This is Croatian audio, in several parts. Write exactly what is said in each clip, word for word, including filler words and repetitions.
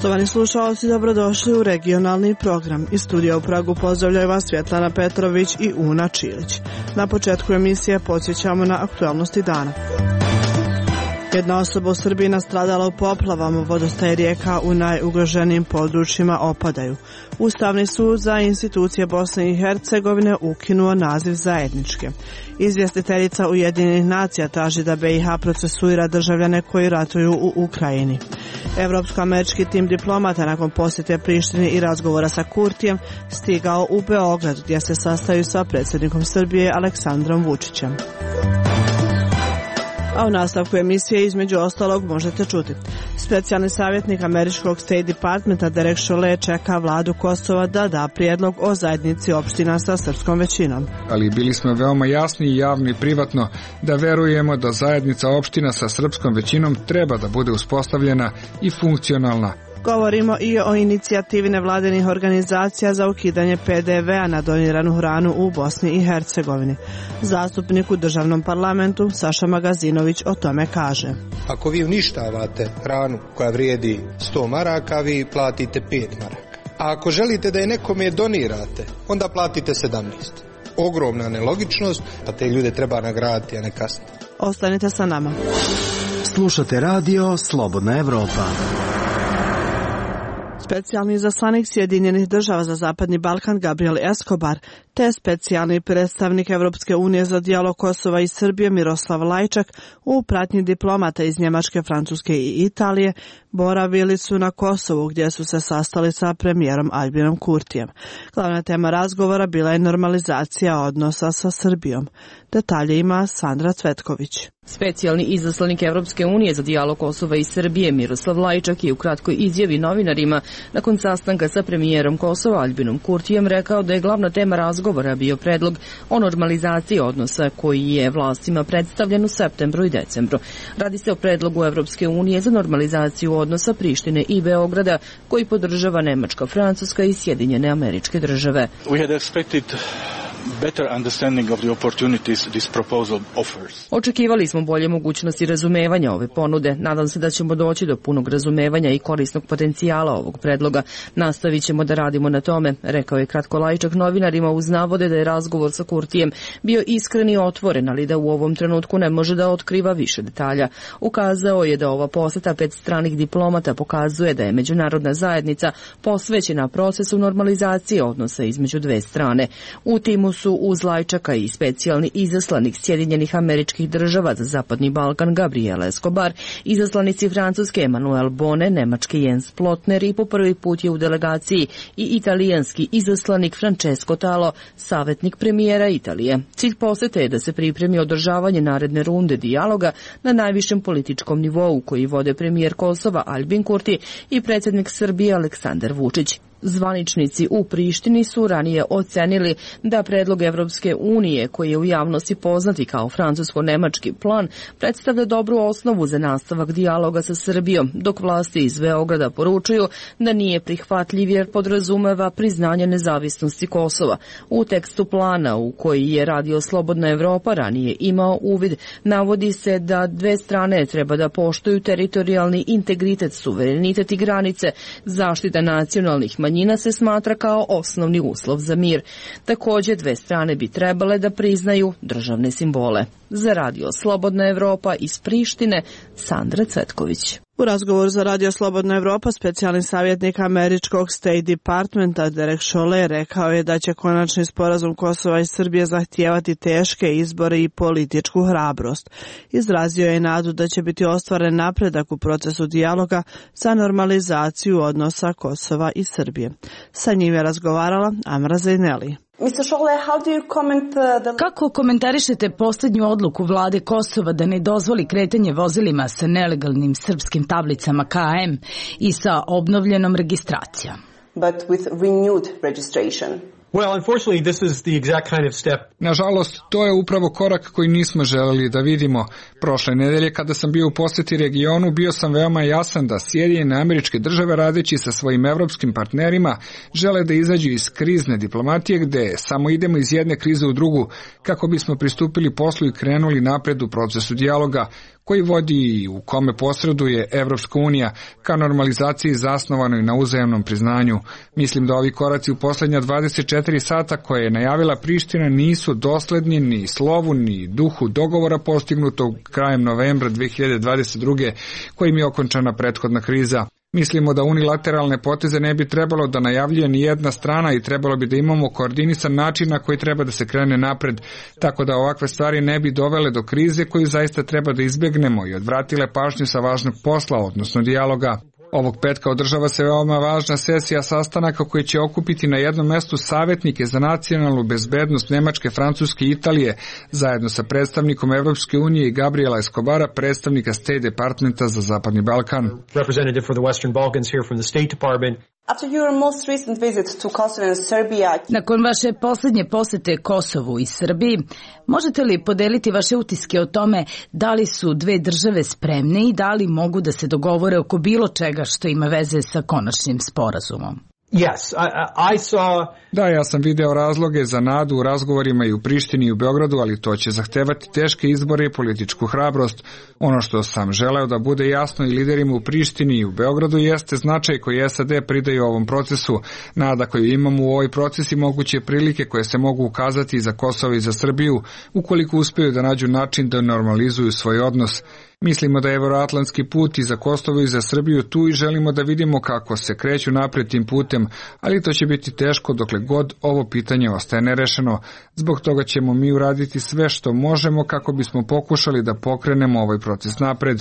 Poštovani slušalci, dobrodošli u regionalni program. Iz studija u Pragu pozdravljaju vas Svjetlana Petrović i Una Čilić. Na početku emisije podsjećamo na aktualnosti dana. Jedna osoba u Srbiji nastradala u poplavama, vodostaje rijeka u najugroženijim područjima opadaju. Ustavni sud za institucije Bosne i Hercegovine ukinuo naziv zajedničke. Izvjestiteljica Ujedinjenih nacija traži da B i H procesuira državljane koji ratuju u Ukrajini. Evropsko-američki tim diplomata nakon posjete Prištini i razgovora sa Kurtijem stigao u Beograd, gdje se sastaju sa predsjednikom Srbije Aleksandrom Vučićem. A u nastavku emisije između ostalog možete čuti. Specijalni savjetnik američkog State Departmenta Derek Chollet čeka vladu Kosova da da prijedlog o zajednici opština sa srpskom većinom. Ali bili smo veoma jasni i javno i privatno da verujemo da zajednica opština sa srpskom većinom treba da bude uspostavljena i funkcionalna. Govorimo i o inicijativi nevladinih organizacija za ukidanje P D V-a na doniranu hranu u Bosni i Hercegovini. Zastupnik u državnom parlamentu Saša Magazinović o tome kaže: Ako vi uništavate hranu koja vrijedi sto maraka, vi platite pet maraka. A ako želite da je nekome donirate, onda platite sedamnaest. Ogromna nelogičnost, pa te ljude treba nagraditi, a ne kazniti. Ostanite sa nama. Slušate radio Slobodna Evropa. Specijalni izaslanik Sjedinjenih država za Zapadni Balkan Gabriel Escobar te specijalni predstavnik Evropske unije za dijalog Kosova i Srbije Miroslav Lajčak u pratnji diplomata iz Njemačke, Francuske i Italije boravili su na Kosovu, gdje su se sastali sa premijerom Albinom Kurtijem. Glavna tema razgovora bila je normalizacija odnosa sa Srbijom. Detalje ima Sandra Cvetković. Specijalni izaslanik Evropske unije za dijalog Kosova i Srbije Miroslav Lajčak je u kratkoj izjavi novinarima nakon sastanka sa premijerom Kosova Albinom Kurtijem rekao da je glavna tema razgovora bio predlog o normalizaciji odnosa koji je vlastima predstavljen u septembru i decembru. Radi se o predlogu Evropske unije za normalizaciju odnosa Prištine i Beograda koji podržava Nemačka, Francuska i Sjedinjene Američke Države. We had expected better understanding of the opportunities this proposal offers. Očekivali smo bolje mogućnosti razumevanja ove ponude. Nadam se da ćemo doći do punog razumevanja i korisnog potencijala ovog predloga. Nastavit ćemo da radimo na tome, rekao je kratko Lajčak novinarima uz navode da je razgovor sa Kurtijem bio iskren i otvoren, ali da u ovom trenutku ne može da otkriva više detalja. Ukazao je da ova poseta pet stranih diplomata pokazuje da je međunarodna zajednica posvećena procesu normalizacije odnosa između dve strane. U timu su uz Lajčaka i specijalni izaslanik Sjedinjenih Američkih Država za Zapadni Balkan Gabriel Escobar, izaslanici Francuske Emmanuel Bonnet, Nemačke Jens Plotner i po prvi put je u delegaciji i italijanski izaslanik Francesco Talo, savjetnik premijera Italije. Cilj posete je da se pripremi održavanje naredne runde dijaloga na najvišem političkom nivou koji vode premijer Kosova Albin Kurti i predsjednik Srbije Aleksandar Vučić. Zvaničnici u Prištini su ranije ocenili da predlog Evropske unije, koji je u javnosti poznati kao francusko-nemački plan, predstavlja dobru osnovu za nastavak dijaloga sa Srbijom, dok vlasti iz Beograda poručuju da nije prihvatljiv jer podrazumeva priznanje nezavisnosti Kosova. U tekstu plana u koji je Radio Slobodna Evropa ranije imao uvid, navodi se da dve strane treba da poštuju teritorijalni integritet, suverenitet i granice, zaštita nacionalnih manjina Manjina se smatra kao osnovni uslov za mir. Također, dve strane bi trebale da priznaju državne simbole. Za Radio Slobodna Evropa iz Prištine, Sandra Cvetković. U razgovoru za Radio Slobodna Evropa specijalni savjetnik američkog State Departmenta Derek Chollet rekao je da će konačni sporazum Kosova i Srbije zahtijevati teške izbore i političku hrabrost. Izrazio je nadu da će biti ostvaren napredak u procesu dijaloga za normalizaciju odnosa Kosova i Srbije. Sa njim je razgovarala Amra Zaineli. Kako komentarišete posljednju odluku vlade Kosova da ne dozvoli kretanje vozilima sa nelegalnim srpskim tablicama K A M i sa obnovljenom registracijom? Well, unfortunately, this is the exact kind of step. Nažalost, to je upravo korak koji nismo želeli da vidimo. Prošle nedelje kada sam bio u poseti regionu, bio sam veoma jasan da Sjedinjene Američke Države radeći sa svojim evropskim partnerima žele da izađu iz krizne diplomatije gde samo idemo iz jedne krize u drugu kako bismo pristupili poslu i krenuli napred u procesu dijaloga koji vodi i u kome posreduje Evropska unija ka normalizaciji zasnovanoj na uzajamnom priznanju. Mislim da ovi koraci u poslednja dvadeset četiri sata koje je najavila Priština nisu dosledni ni slovu ni duhu dogovora postignutog krajem novembra dve hiljade dvadeset druge kojim je okončana prethodna kriza. Mislimo da unilateralne poteze ne bi trebalo da najavljuje ni jedna strana i trebalo bi da imamo koordinisan način na koji treba da se krene napred, tako da ovakve stvari ne bi dovele do krize koju zaista treba da izbegnemo i odvratile pažnju sa važnog posla, odnosno dijaloga. Ovog petka održava se veoma važna sesija sastanaka koji će okupiti na jednom mestu savjetnike za nacionalnu bezbednost Nemačke, Francuske i Italije, zajedno sa predstavnikom Evropske unije i Gabriela Escobara, predstavnika State Departmenta za Zapadni Balkan. Representative for the Western Balkans here from the State Department. After your most recent visit to Kosovo and Serbia... Nakon vaše posljednje posete Kosovu i Srbiji, možete li podeliti vaše utiske o tome da li su dve države spremne i da li mogu da se dogovore oko bilo čega što ima veze sa konačnim sporazumom? Yes, I, I saw... Da, ja sam video razloge za nadu u razgovorima i u Prištini i u Beogradu, ali to će zahtevati teške izbore i političku hrabrost. Ono što sam želeo da bude jasno i liderima u Prištini i u Beogradu jeste značaj koji S A D pridaju ovom procesu. Nada koju imamo u ovoj procesi moguće prilike koje se mogu ukazati za Kosovo i za Srbiju, ukoliko uspeju da nađu način da normalizuju svoj odnos. Mislimo da je evroatlantski put i za Kosovo i za Srbiju tu i želimo da vidimo kako se kreću napred tim putem, ali to će biti teško dokle god ovo pitanje ostaje nerešeno. Zbog toga ćemo mi uraditi sve što možemo kako bismo pokušali da pokrenemo ovaj proces napred.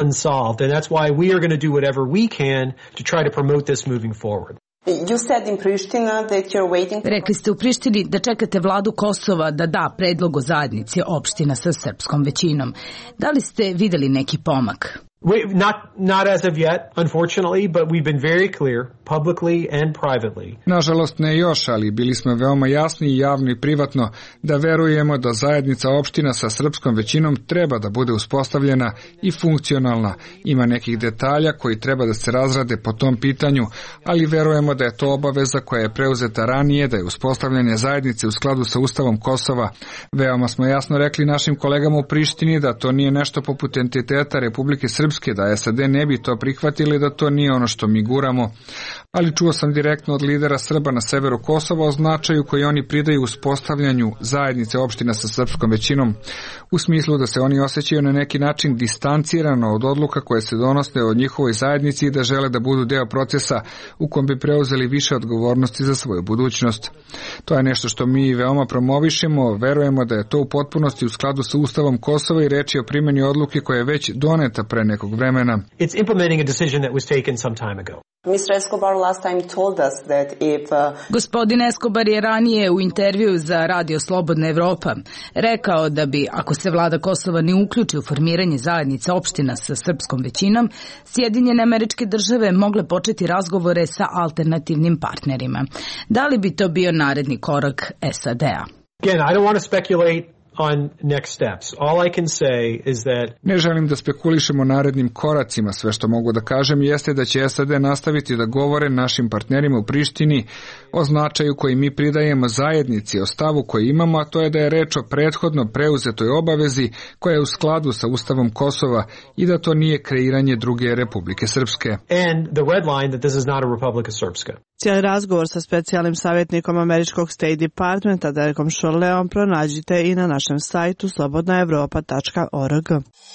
You said in Pristina that you're waiting for... Rekli ste u Prištini da čekate vladu Kosova da da predlog o zajednici opština sa srpskom većinom. Da li ste videli neki pomak? We, not, not as of yet, unfortunately, but we've been very clear, publicly and privately. Nažalost ne još, ali bili smo veoma jasni i javno i privatno da verujemo da zajednica opština sa srpskom većinom treba da bude uspostavljena i funkcionalna. Ima nekih detalja koji treba da se razrade po tom pitanju, ali verujemo da je to obaveza koja je preuzeta ranije, da je uspostavljanje zajednice u skladu sa Ustavom Kosova. Veoma smo jasno rekli našim kolegama u Prištini da to nije nešto poput entiteta Republike Srpske, da S A D ne bi to prihvatili, da to nije ono što mi guramo. Ali čuo sam direktno od lidera Srba na severu Kosova o značaju koji oni pridaju uspostavljanju zajednice opština sa srpskom većinom, u smislu da se oni osjećaju na neki način distancirano od odluka koje se donose od njihovoj zajednici i da žele da budu deo procesa u kom bi preuzeli više odgovornosti za svoju budućnost. To je nešto što mi veoma promovišemo, verujemo da je to u potpunosti u skladu sa Ustavom Kosova i reč je o primjeni odluke koja je već doneta pre nekog vremena. It's implementing a decision that was taken some time ago. mister Escobar last time told us that if uh... Gospodin Escobar je ranije u intervju za Radio Slobodna Evropa rekao da bi, ako se vlada Kosova ne uključi u formiranje zajednice opština sa srpskom većinom, Sjedinjene Američke Države mogle početi razgovore sa alternativnim partnerima. Da li bi to bio naredni korak S A D-a? Again, I don't want to speculate on next steps. All I can say is that... Ne želim da spekulišemo o narednim koracima. Sve što mogu da kažem jeste da će S A D nastaviti da govore našim partnerima u Prištini o značaju koji mi pridajemo zajednici, o stavu koji imamo, a to je da je reč o prethodno preuzetoj obavezi koja je u skladu sa Ustavom Kosova i da to nije kreiranje druge Republike Srpske. And the red line that this is not a Republika Srpska. Cijeli razgovor sa specijalnim savjetnikom američkog State Departmenta Derekom Šorleom pronađite i na našem sajtu slobodna evropa tačka org.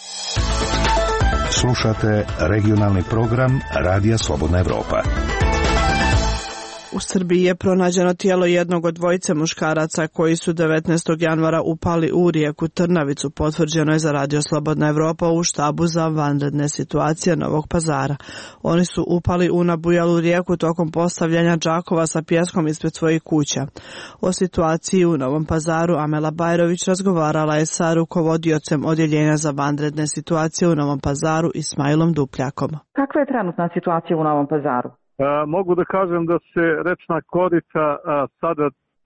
Slušate regionalni program Radija Slobodna Evropa. U Srbiji je pronađeno tijelo jednog od dvojice muškaraca koji su devetnaestog januara upali u rijeku Trnavicu, potvrđeno je za Radio Slobodna Evropa u štabu za vanredne situacije Novog Pazara. Oni su upali u nabujalu rijeku tokom postavljanja džakova sa pjeskom ispred svojih kuća. O situaciji u Novom Pazaru Amela Bajrović razgovarala je sa rukovodiocem odjeljenja za vanredne situacije u Novom Pazaru Ismailom Dupljakom. Kakva je trenutna situacija u Novom Pazaru? A, mogu da kažem da se rečna korita a, sada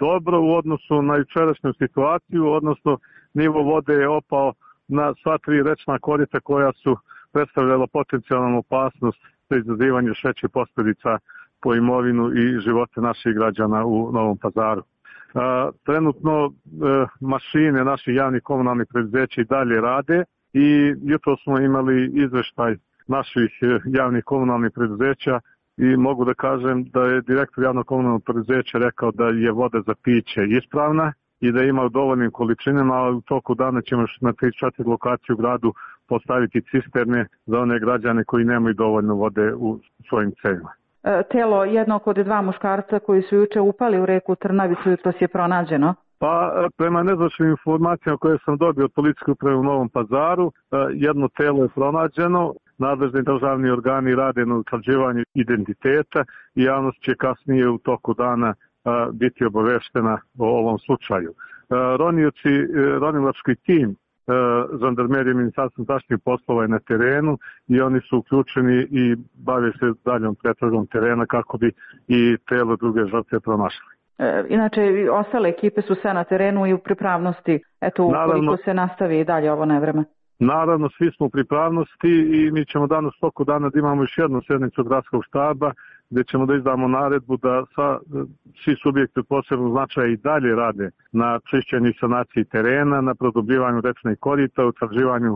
dobro u odnosu na jučerašnju situaciju, odnosno nivo vode je opao na sva tri rečna korita koja su predstavljala potencijalnu opasnost za izazivanje štećih posljedica po imovinu i živote naših građana u Novom Pazaru. A, trenutno e, mašine naših javnih komunalnih preduzeća i dalje rade i jutro smo imali izveštaj naših javnih komunalnih preduzeća i mogu da kažem da je direktor javnog komunalnog preduzeća rekao da je voda za piće ispravna i da ima u dovoljnim količinama, ali u toku dana ćemo na tri četiri lokacije u gradu postaviti cisterne za one građane koji nemaju dovoljno vode u svojim cevima. Telo jednog od dva muškarca koji su juče upali u reku Trnavicu jutros je pronađeno. Pa prema nezvaničnim informacijama koje sam dobio od policijske uprave u Novom Pazaru, jedno telo je pronađeno, nadležni državni organi rade na utvrđivanju identiteta i javnost će kasnije u toku dana biti obaveštena o ovom slučaju. Ronioci, ronilački tim žandarmerije Ministarstva unutrašnjih poslova je na terenu i oni su uključeni i bave se daljom pretragom terena kako bi i telo druge žrtve pronašli. E, inače, ostale ekipe su sve na terenu i u pripravnosti, eto, ukoliko se nastavi i dalje ovo nevreme. Naravno, svi smo u pripravnosti i mi ćemo danas toku dana da imamo još jednu sjednicu gradskog štaba gdje ćemo da izdamo naredbu da sva, svi subjekti od posebnog značaja i dalje rade na čišćenju i sanaciji terena, na produbljivanju rečnih korita, utvrđivanju uh,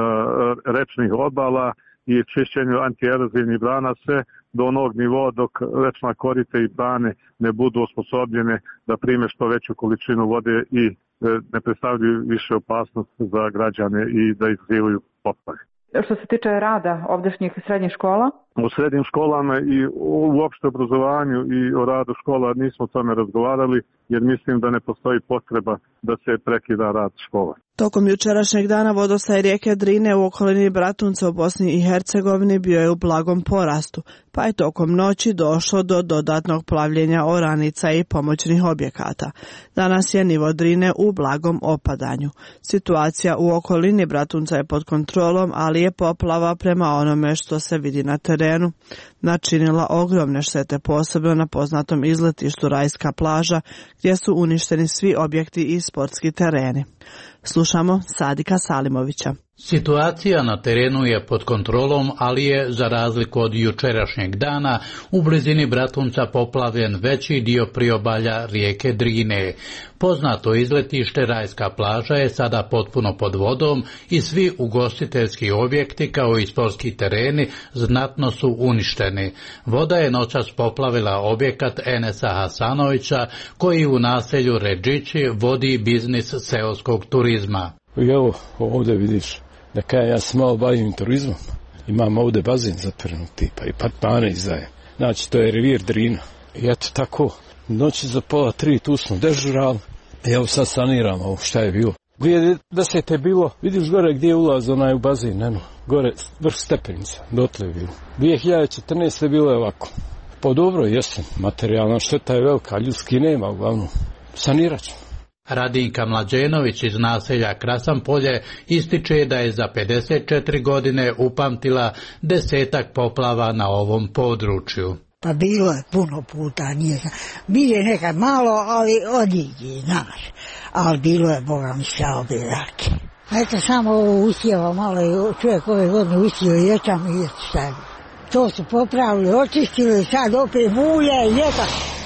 rečnih obala i čišćenju antierozivnih brana, sve do onog nivoa dok rečna korita i brane ne budu osposobljene da prime što veću količinu vode i uh, ne predstavljaju više opasnost za građane i da izazivaju poplave. Što se tiče rada ovdašnjih srednjih škola? U srednjim školama i u opšte obrazovanju i o radu škola nismo o tome razgovarali, jer mislim da ne postoji potreba da se prekida rad škola. Tokom jučerašnjeg dana vodostaj rijeke Drine u okolini Bratunca u Bosni i Hercegovini bio je u blagom porastu, pa je tokom noći došlo do dodatnog plavljenja oranica i pomoćnih objekata. Danas je nivo Drine u blagom opadanju. Situacija u okolini Bratunca je pod kontrolom, ali je poplava prema onome što se vidi na terenu načinila ogromne štete, posebno na poznatom izletištu Rajska plaža, gdje su uništeni svi objekti i sportski tereni. Slušamo Sadika Salimovića. Situacija na terenu je pod kontrolom, ali je, za razliku od jučerašnjeg dana, u blizini Bratunca poplavljen veći dio priobalja rijeke Drine. Poznato izletište Rajska plaža je sada potpuno pod vodom i svi ugostiteljski objekti kao i sportski tereni znatno su uništeni. Voda je noćas poplavila objekat Enesa Hasanovića koji u naselju Redžići vodi biznis seoskog turizma. I evo ovdje vidiš da kada ja se malo bavim turizmom, imam ovdje bazen zatvorenog tipa i partmane izdajem. Znači to je rivir Drina. I eto tako, noći za pola tri tu smo dežurali i evo sad saniramo ovo šta je bilo. dvije tisuće desete je bilo, vidiš gore gdje je ulaz onaj u bazen, neno, gore vrh stepenica, dotle je bilo. dvije hiljade četrnaeste je bilo ovako. Pa dobro, jesen, materijalna šteta je velika, ljudski nema uglavnom. Sanirat ćemo. Radinka Mlađenović iz naselja Krasanpolje ističe da je za pedeset četiri godine upamtila desetak poplava na ovom području. Pa bilo je puno puta, nije znam. Bilo je nekad malo, ali odiđi, znaš. Ali bilo je, Boga mi sve obirake. Eto, samo ovo usjeva malo, čovjek ove godine usjeva i ječam i eto šta. To su popravili, očistili, sad opet mulje i ljeta.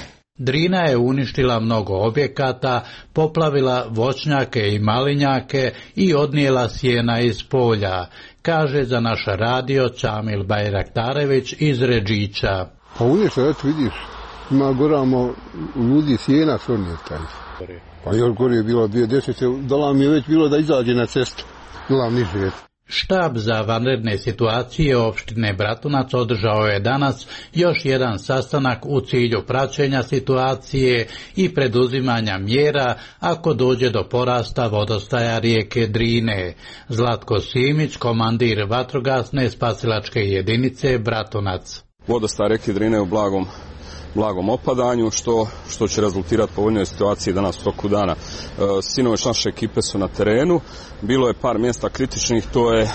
Drina je uništila mnogo objekata, poplavila voćnjake i malinjake i odnijela sjena iz polja, kaže za naš radio Čamil Bajraktarević iz Redžića. Pa uništila, eto vidiš, ima goramo ljudi sjena su odnijeli taj. Pa još gore je bilo dvije tisuće desete, dala mi je već bilo da izađe na cestu, dala mi niže. Štab za vanredne situacije opštine Bratunac održao je danas još jedan sastanak u cilju praćenja situacije i preduzimanja mjera ako dođe do porasta vodostaja rijeke Drine. Zlatko Simić, komandir vatrogasne spasilačke jedinice Bratunac. Vodostaj rijeke Drine u blagom blagom opadanju, što, što će rezultirati povoljnoj situaciji danas u toku dana. E, sinoć naše ekipe su na terenu, bilo je par mjesta kritičnih, to je e,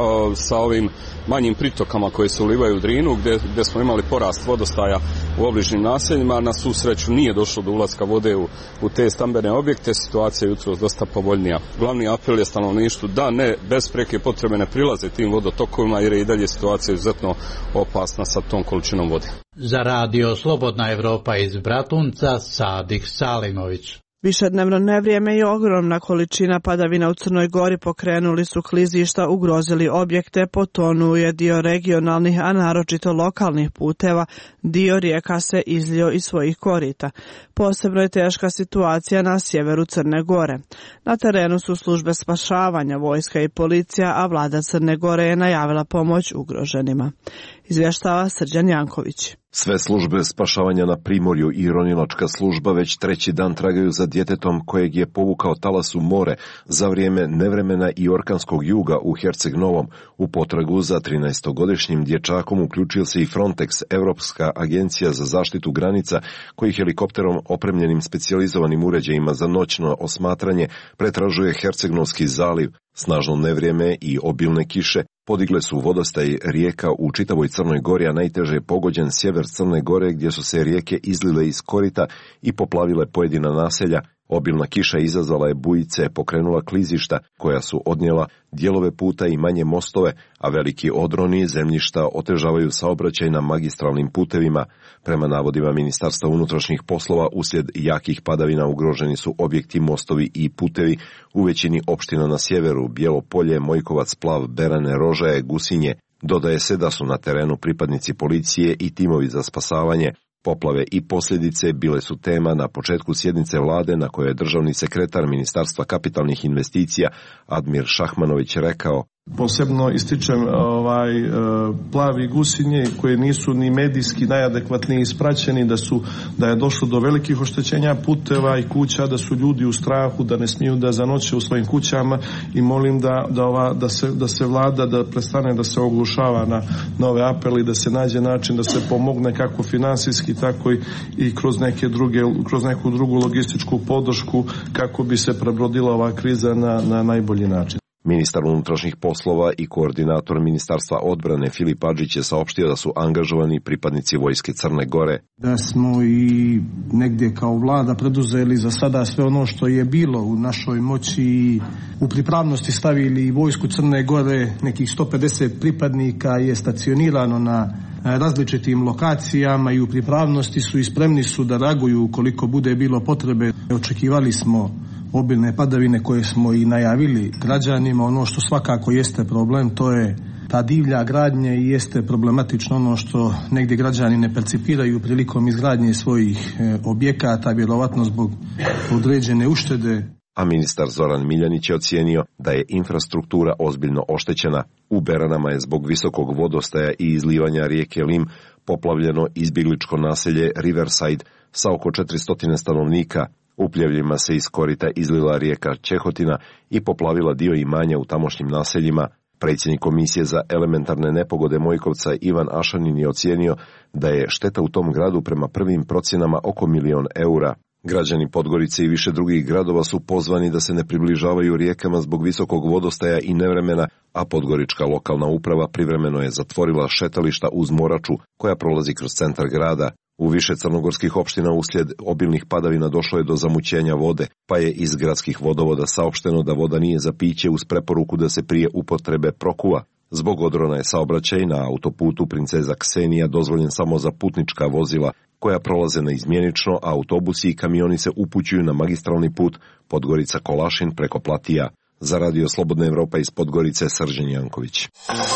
sa ovim manjim pritokama koji se ulivaju u Drinu, gdje, gdje smo imali porast vodostaja u obližnjim naseljima. Na svu sreću nije došlo do ulaska vode u, u te stambene objekte, situacija je jutros dosta povoljnija. Glavni apel je stanovništvu da ne bez prijeke potrebe ne prilaze tim vodotokovima, jer je i dalje situacija izuzetno opasna sa tom količinom vode. Za radio Slobodna Evropa iz Bratunca, Sadih Salimović. Višednevno nevrijeme i ogromna količina padavina u Crnoj Gori pokrenuli su klizišta, ugrozili objekte, potonuje dio regionalnih, a naročito lokalnih puteva, dio rijeka se izlio iz svojih korita. Posebno je teška situacija na sjeveru Crne Gore. Na terenu su službe spašavanja, vojska i policija, a vlada Crne Gore je najavila pomoć ugroženima. Izvještava Srđan Janković. Sve službe spašavanja na Primorju i ronilačka služba već treći dan tragaju za djetetom kojeg je povukao talas u more za vrijeme nevremena i orkanskog juga u Herceg Novom. U potragu za trinaestogodišnjim dječakom uključio se i Frontex, Europska agencija za zaštitu granica, koji helikopterom opremljenim specijalizovanim uređajima za noćno osmatranje pretražuje Hercegnovski zaliv. Snažno nevrijeme i obilne kiše podigle su vodostaj rijeka u čitavoj Crnoj Gori, a najteže je pogođen sjever Crne Gore, gdje su se rijeke izlile iz korita i poplavile pojedina naselja. Obilna kiša izazvala je bujice, pokrenula klizišta koja su odnijela dijelove puta i manje mostove, a veliki odroni zemljišta otežavaju saobraćaj na magistralnim putevima. Prema navodima Ministarstva unutrašnjih poslova, uslijed jakih padavina ugroženi su objekti, mostovi i putevi u većini opština na sjeveru: Bijelo Polje, Mojkovac, Plav, Berane, Rožaje, Gusinje. Dodaje se da su na terenu pripadnici policije i timovi za spasavanje. Poplave i posljedice bile su tema na početku sjednice vlade, na kojoj je državni sekretar Ministarstva kapitalnih investicija Admir Šahmanović rekao: Posebno ističem ovaj Plavi i Gusinje, koje nisu ni medijski najadekvatnije ispraćeni, da su da je došlo do velikih oštećenja puteva i kuća, da su ljudi u strahu, da ne smiju da zanoće u svojim kućama, i molim da da ova da se da se vlada da prestane da se oglušava na nove apele i da se nađe način da se pomogne kako finansijski, tako i, i kroz neke druge kroz neku drugu logističku podršku, kako bi se prebrodila ova kriza na na najbolji način. Ministar unutrašnjih poslova i koordinator Ministarstva odbrane Filip Adžić je saopštio da su angažovani pripadnici vojske Crne Gore. Da smo i negdje kao vlada preduzeli za sada sve ono što je bilo u našoj moći i u pripravnosti stavili vojsku Crne Gore. Nekih sto pedeset pripadnika je stacionirano na različitim lokacijama i u pripravnosti su i spremni su da reaguju ukoliko bude bilo potrebe. Očekivali smo obilne padavine koje smo i najavili građanima. Ono što svakako jeste problem, to je ta divlja gradnja, i jeste problematično ono što negdje građani ne percipiraju prilikom izgradnje svojih objekata, vjerovatno zbog određene uštede. A ministar Zoran Miljanić je ocijenio da je infrastruktura ozbiljno oštećena. U Beranama je zbog visokog vodostaja i izlivanja rijeke Lim poplavljeno izbjegličko naselje Riverside sa oko četiristo stanovnika. U pljevljima se iz korita izlila rijeka Čehotina i poplavila dio imanja u tamošnjim naseljima. Predsjednik Komisije za elementarne nepogode Mojkovca Ivan Ašanin je ocijenio da je šteta u tom gradu prema prvim procjenama oko milion eura. Građani Podgorice i više drugih gradova su pozvani da se ne približavaju rijekama zbog visokog vodostaja i nevremena, a podgorička lokalna uprava privremeno je zatvorila šetališta uz Moraču koja prolazi kroz centar grada. U više crnogorskih opština uslijed obilnih padavina došlo je do zamućenja vode, pa je iz gradskih vodovoda saopšteno da voda nije za piće, uz preporuku da se prije upotrebe prokuva. Zbog odrona je saobraćaj na autoputu Princeza Ksenija dozvoljen samo za putnička vozila koja prolaze neizmjenično, a autobusi i kamioni se upućuju na magistralni put Podgorica-Kolašin preko Platija. Za radio Slobodna Evropa iz Podgorice, Srđan Janković.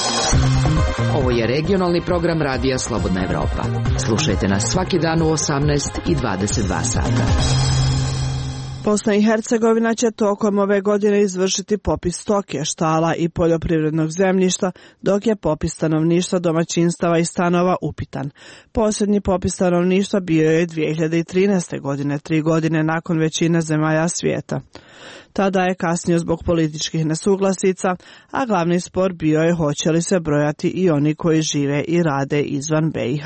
Ovo je regionalni program radija Slobodna Evropa. Slušajte nas svaki dan u osamnaest i dvadeset dva sata. Bosna i Hercegovina će tokom ove godine izvršiti popis stoke, štala i poljoprivrednog zemljišta, dok je popis stanovništva, domaćinstava i stanova upitan. Posljednji popis stanovništva bio je dvije hiljade trinaeste. godine, tri godine nakon većine zemalja svijeta. Tada je kasnio zbog političkih nesuglasica, a glavni spor bio je hoće li se brojati i oni koji žive i rade izvan B i H.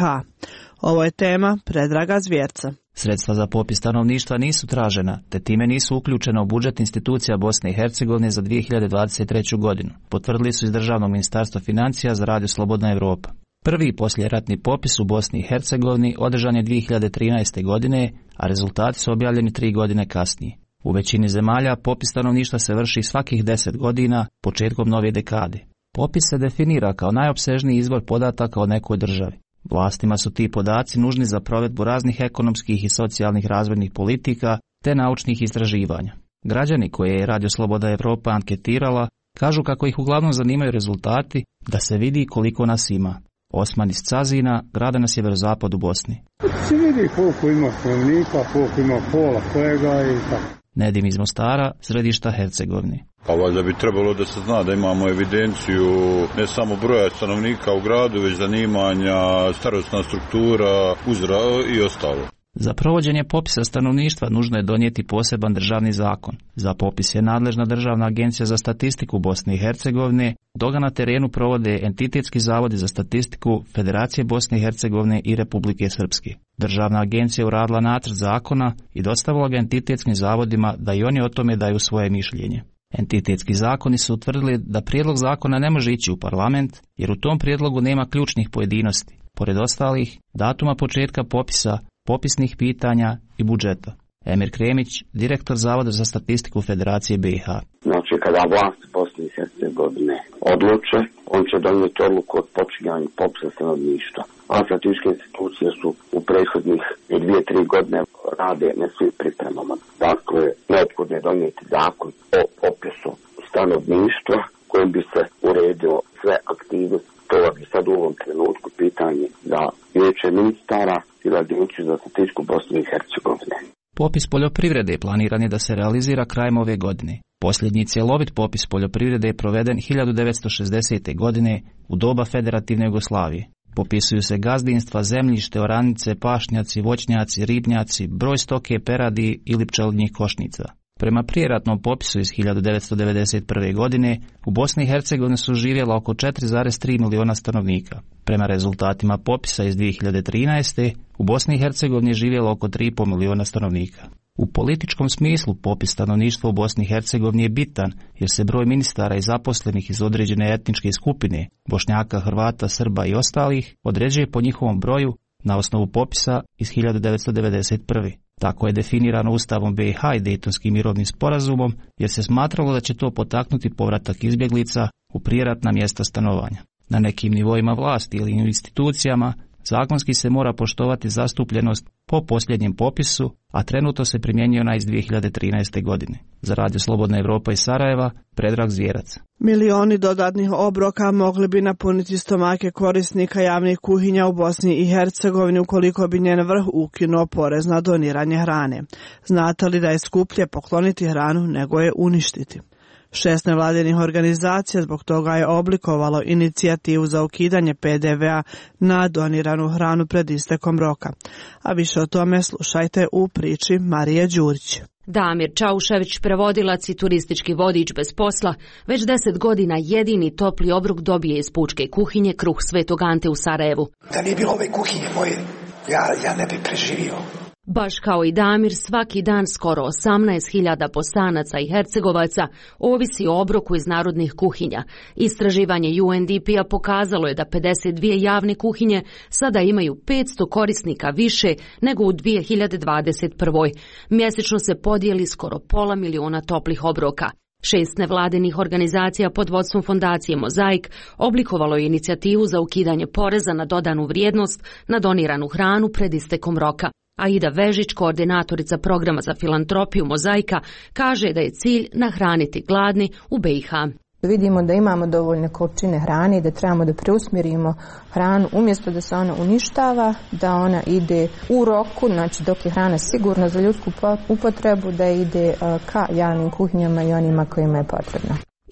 Ovo je tema Predraga Zvjerca. Sredstva za popis stanovništva nisu tražena, te time nisu uključena u budžet institucija Bosne i Hercegovine za dvije hiljade dvadeset treću godinu, potvrdili su iz Državnog ministarstva financija za Radio Slobodna Evropa. Prvi poslijeratni popis u Bosni i Hercegovini održan je dvije hiljade trinaeste. godine, a rezultati su objavljeni tri godine kasnije. U većini zemalja popis stanovništva se vrši svakih deset godina, početkom nove dekade. Popis se definira kao najopsežniji izvor podataka o nekoj državi. Vlastima su ti podaci nužni za provedbu raznih ekonomskih i socijalnih razvojnih politika te naučnih istraživanja. Građani koje je Radio Slobodna Evropa anketirala kažu kako ih uglavnom zanimaju rezultati da se vidi koliko nas ima. Osman iz Cazina, grada na sjeverozapadu Bosni. Se vidi koliko ima stanovnika, koliko ima pola kojega i tako. Nedim iz Mostara, središta Hercegovine. Pa valjda bi trebalo da se zna da imamo evidenciju ne samo broja stanovnika u gradu, već zanimanja, starosna struktura, uzra i ostalo. Za provođenje popisa stanovništva nužno je donijeti poseban državni zakon. Za popis je nadležna Državna agencija za statistiku Bosne i Hercegovine, dok ga na terenu provode entitetski zavodi za statistiku Federacije Bosne i Hercegovine i Republike Srpske. Državna agencija uradila nacrt zakona i dostavila ga entitetskim zavodima da i oni o tome daju svoje mišljenje. Entitetski zakoni su utvrdili da prijedlog zakona ne može ići u parlament, jer u tom prijedlogu nema ključnih pojedinosti, pored ostalih datuma početka popisa, popisnih pitanja i budžeta. Emir Kremić, direktor Zavoda za statistiku Federacije B i H. Znači, kada vlast Bosne i Hercegovine odluče, on će donijeti odluku od počinjanja popisa stanovništva. A statističke institucije su u prethodnih dvije, tri godine rade na svim pripremama. Dakle, neophodno je donijeti zakon o popisu stanovništva kojim bi se uredilo sve aktivnosti. To bi sad u ovom trenutku pitanje za vijeće ministara i Agenciju za statistiku Bosne i Hercegovine. Popis poljoprivrede planiran je da se realizira krajem ove godine. Posljednji cjelovit popis poljoprivrede je proveden hiljadu devetsto šezdesete. godine u doba Federativne Jugoslavije. Popisuju se gazdinstva, zemljište, oranice, pašnjaci, voćnjaci, ribnjaci, broj stoke, peradi ili pčelinjih košnica. Prema prijeratnom popisu iz hiljadu devetsto devedeset prve. godine u Bosni i Hercegovini su živjela oko četiri zarez tri miliona stanovnika. Prema rezultatima popisa iz dvije hiljade trinaeste. u Bosni i Hercegovini je živjelo oko tri i pol miliona stanovnika. U političkom smislu popis stanovništva u Bosni i Hercegovini je bitan jer se broj ministara i zaposlenih iz određene etničke skupine, Bošnjaka, Hrvata, Srba i ostalih, određuje po njihovom broju na osnovu popisa iz hiljadu devetsto devedeset prve. Tako je definirano Ustavom B i H i Dejtonskim mirovnim sporazumom jer se smatralo da će to potaknuti povratak izbjeglica u prijeratna mjesta stanovanja. Na nekim nivoima vlasti ili institucijama zakonski se mora poštovati zastupljenost po posljednjem popisu, a trenutno se primjenjuje ona iz dvije hiljade trinaeste. godine. Za Radio Slobodna Evropa iz Sarajeva, Predrag Zvjerac. Milioni dodatnih obroka mogli bi napuniti stomake korisnika javnih kuhinja u Bosni i Hercegovini ukoliko bi njen vrh ukinuo porez na doniranje hrane. Znate li da je skuplje pokloniti hranu nego je uništiti? Šest nevladinih organizacija zbog toga je oblikovalo inicijativu za ukidanje P D V-a na doniranu hranu pred istekom roka. A više o tome slušajte u priči Marije Đurić. Damir Čaušević, prevodilac i turistički vodič bez posla, već deset godina jedini topli obrok dobije iz pučke kuhinje Kruh Svetog Ante u Sarajevu. Da nije bilo ove kuhinje moje, ja, ja ne bi preživio. Baš kao i Damir, svaki dan skoro osamnaest hiljada Bosanaca i Hercegovaca ovisi o obroku iz narodnih kuhinja. Istraživanje U N D P-a pokazalo je da pedeset dvije javne kuhinje sada imaju petsto korisnika više nego u dvije hiljade dvadeset prve. Mjesečno se podijeli skoro pola miliona toplih obroka. Šest nevladinih organizacija pod vodstvom fondacije Mozaik oblikovalo je inicijativu za ukidanje poreza na dodanu vrijednost na doniranu hranu pred istekom roka. Aida Vežić, koordinatorica programa za filantropiju Mozaika, kaže da je cilj nahraniti gladni u B i H. Vidimo da imamo dovoljne količine hrane i da trebamo da preusmjerimo hranu umjesto da se ona uništava, da ona ide u roku, znači dok je hrana sigurna za ljudsku upotrebu, da ide ka javnim kuhinjama i onima kojima je potrebno.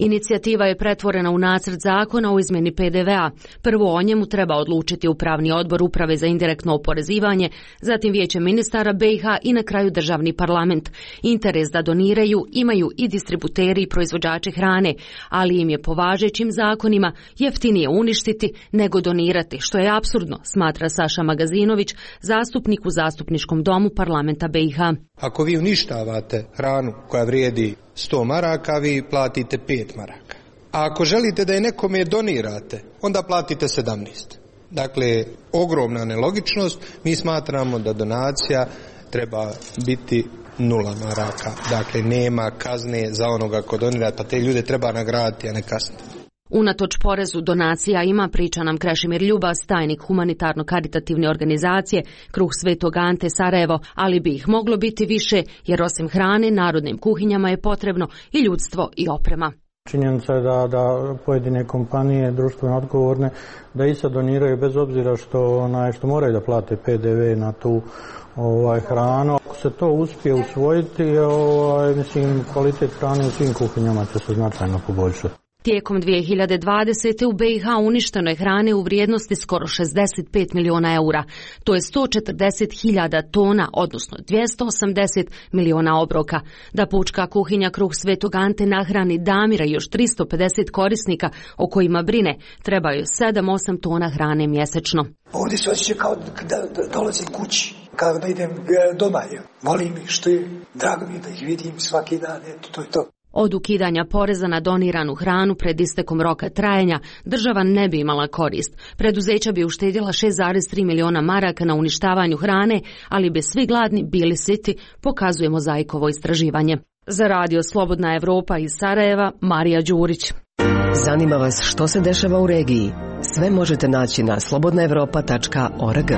Inicijativa je pretvorena u nacrt zakona o izmjeni P D V A. Prvo o njemu treba odlučiti Upravni odbor Uprave za indirektno oporezivanje, zatim Vijeće ministara B i H i na kraju državni parlament. Interes da doniraju imaju i distributeri i proizvođači hrane, ali im je po važećim zakonima jeftinije uništiti nego donirati, što je apsurdno, smatra Saša Magazinović, zastupnik u Zastupničkom domu parlamenta B i H. Ako vi uništavate hranu koja vrijedi sto maraka, vi platite pet maraka. A ako želite da je nekome donirate, onda platite sedamnaest. Dakle, ogromna nelogičnost. Mi smatramo da donacija treba biti nula maraka. Dakle, nema kazne za onoga ko donira, pa te ljude treba nagraditi, a ne kazniti. Unatoč porezu donacija ima, priča nam Krešimir Ljubas, tajnik humanitarno-karitativne organizacije Kruh Svetog Ante Sarajevo, ali bi ih moglo biti više, jer osim hrane, narodnim kuhinjama je potrebno i ljudstvo i oprema. Činjenica je da, da pojedine kompanije, društveno odgovorne, da i sad doniraju bez obzira što, onaj, što moraju da plate P D V na tu ovaj, hranu. Ako se to uspije usvojiti, ovaj, mislim, kvalitet hrane u svim kuhinjama će se značajno poboljšati. Tijekom dvije hiljade dvadesete. u B i H uništeno je hrane u vrijednosti skoro šezdeset pet miliona eura. To je sto četrdeset hiljada tona, odnosno dvjesto osamdeset miliona obroka. Da pučka kuhinja Kruh Svetog Ante nahrani Damira i još tristo pedeset korisnika o kojima brine, trebaju sedam do osam tona hrane mjesečno. Ovdje se osjeća kao da dolazim kući, kao da idem doma. Volim ih što je, drago mi da ih vidim svaki dan, eto, to je to. Od ukidanja poreza na doniranu hranu pred istekom roka trajanja država ne bi imala korist. Preduzeća bi uštedjela šest zarez tri miliona maraka na uništavanju hrane, ali bi svi gladni bili siti, pokazuje Mozaikovo istraživanje. Za radio Slobodna Evropa iz Sarajeva, Marija Đurić. Zanima vas što se dešava u regiji? Sve možete naći na slobodna evropa tačka org.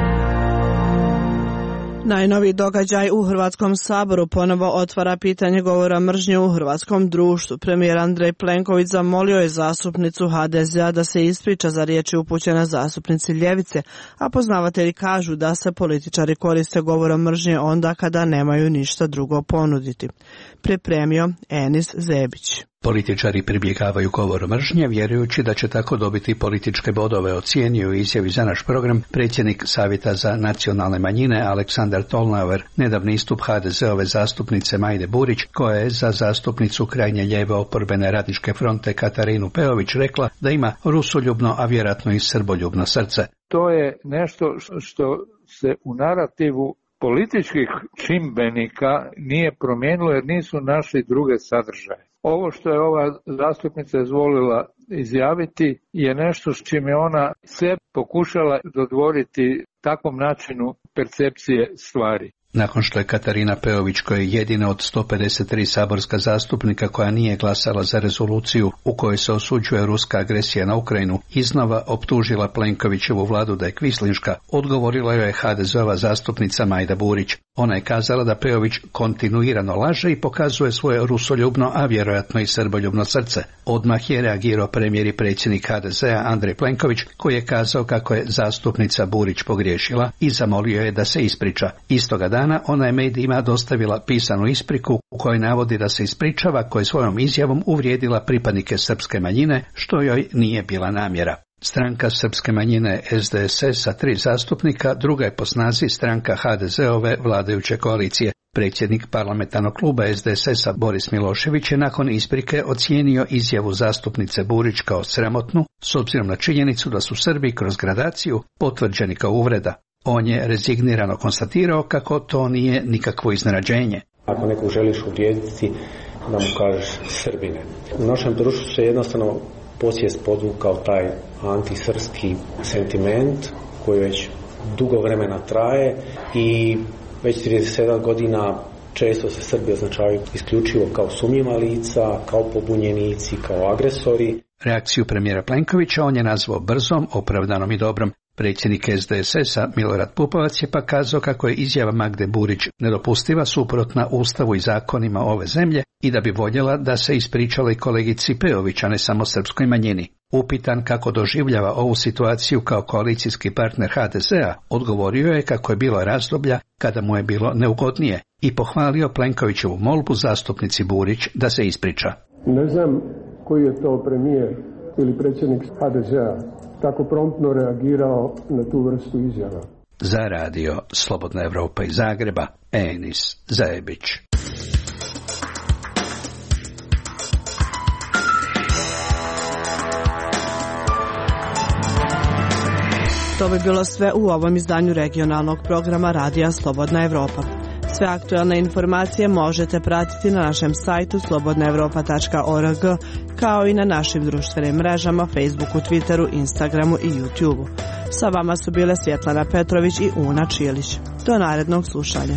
Najnoviji događaj u Hrvatskom saboru ponovo otvara pitanje govora mržnje u hrvatskom društvu. Premijer Andrej Plenković zamolio je zastupnicu H D Z a da se ispriča za riječi upućene zastupnici ljevice, a poznavatelji kažu da se političari koriste govorom mržnje onda kada nemaju ništa drugo ponuditi. Pripremio Enis Zebić. Političari pribjegavaju govoru mržnje vjerujući da će tako dobiti političke bodove, ocijenio u izjavi za naš program predsjednik Savjeta za nacionalne manjine Aleksandar Tolnauer. Nedavni istup H D Z ove zastupnice Majde Burić, koja je za zastupnicu krajnje lijeve oporbene Radničke fronte Katarinu Peović rekla da ima rusoljubno, a vjerojatno i srboljubno srce. To je nešto što se u narativu političkih čimbenika nije promijenilo jer nisu našli druge sadržaje. Ovo što je ova zastupnica izvolila izjaviti je nešto s čime ona se pokušala dodvoriti takvom načinu percepcije stvari. Nakon što je Katarina Peović, koja je jedina od sto pedeset tri saborska zastupnika koja nije glasala za rezoluciju u kojoj se osuđuje ruska agresija na Ukrajinu, iznova optužila Plenkovićevu vladu da je kvislinška, odgovorila joj je H D Z-ova zastupnica Majda Burić. Ona je kazala da Peović kontinuirano laže i pokazuje svoje rusoljubno, a vjerojatno i srboljubno srce. Odmah je reagirao premijer i predsjednik H D Z-a Andrej Plenković, koji je kazao kako je zastupnica Burić pogriješila i zamolio je da se ispriča. Istoga dana ona je medijima dostavila pisanu ispriku u kojoj navodi da se ispričava, koja je svojom izjavom uvrijedila pripadnike srpske manjine, što joj nije bila namjera. Stranka srpske manjine S D S S sa tri zastupnika, druga je po snazi stranka H D Z-ove vladajuće koalicije. Predsjednik parlamentarnog kluba S D S S-a Boris Milošević je nakon isprike ocijenio izjavu zastupnice Burić kao sramotnu, s obzirom na činjenicu da su Srbi kroz gradaciju potvrđeni kao uvreda. On je rezignirano konstatirao kako to nije nikakvo iznenađenje. Ako nekog želiš uvrijediti, da mu kažeš Srbine. U našem društvu se jednostavno posvijest podvukao taj antisrpski sentiment koji već dugo vremena traje i već trideset sedam godina često se Srbi označavaju isključivo kao sumnjiva lica, kao pobunjenici, kao agresori. Reakciju premijera Plenkovića on je nazvao brzom, opravdanom i dobrom. Predsjednik S D S S-a Milorad Pupovac je pa kazao kako je izjava Magde Burić nedopustiva, suprotna Ustavu i zakonima ove zemlje i da bi voljela da se ispričala i kolegici Peović, a ne samo srpskoj manjini. Upitan kako doživljava ovu situaciju kao koalicijski partner H D Z-a, odgovorio je kako je bilo razdoblja kada mu je bilo neugodnije i pohvalio Plenkovićevu molbu zastupnici Burić da se ispriča. Ne znam koji je to premijer ili predsjednik ha de zea tako promptno reagirao na tu vrstu izjava. Za radio Slobodna Evropa iz Zagreba, Enis Zajebić. To bi bilo sve u ovom izdanju regionalnog programa Radija Slobodna Evropa. Sve aktualne informacije možete pratiti na našem sajtu slobodna evropa tačka org, kao i na našim društvenim mrežama Facebooku, Twitteru, Instagramu i YouTubeu. Sa vama su bile Svjetlana Petrović i Una Čilić. Do narednog slušanja.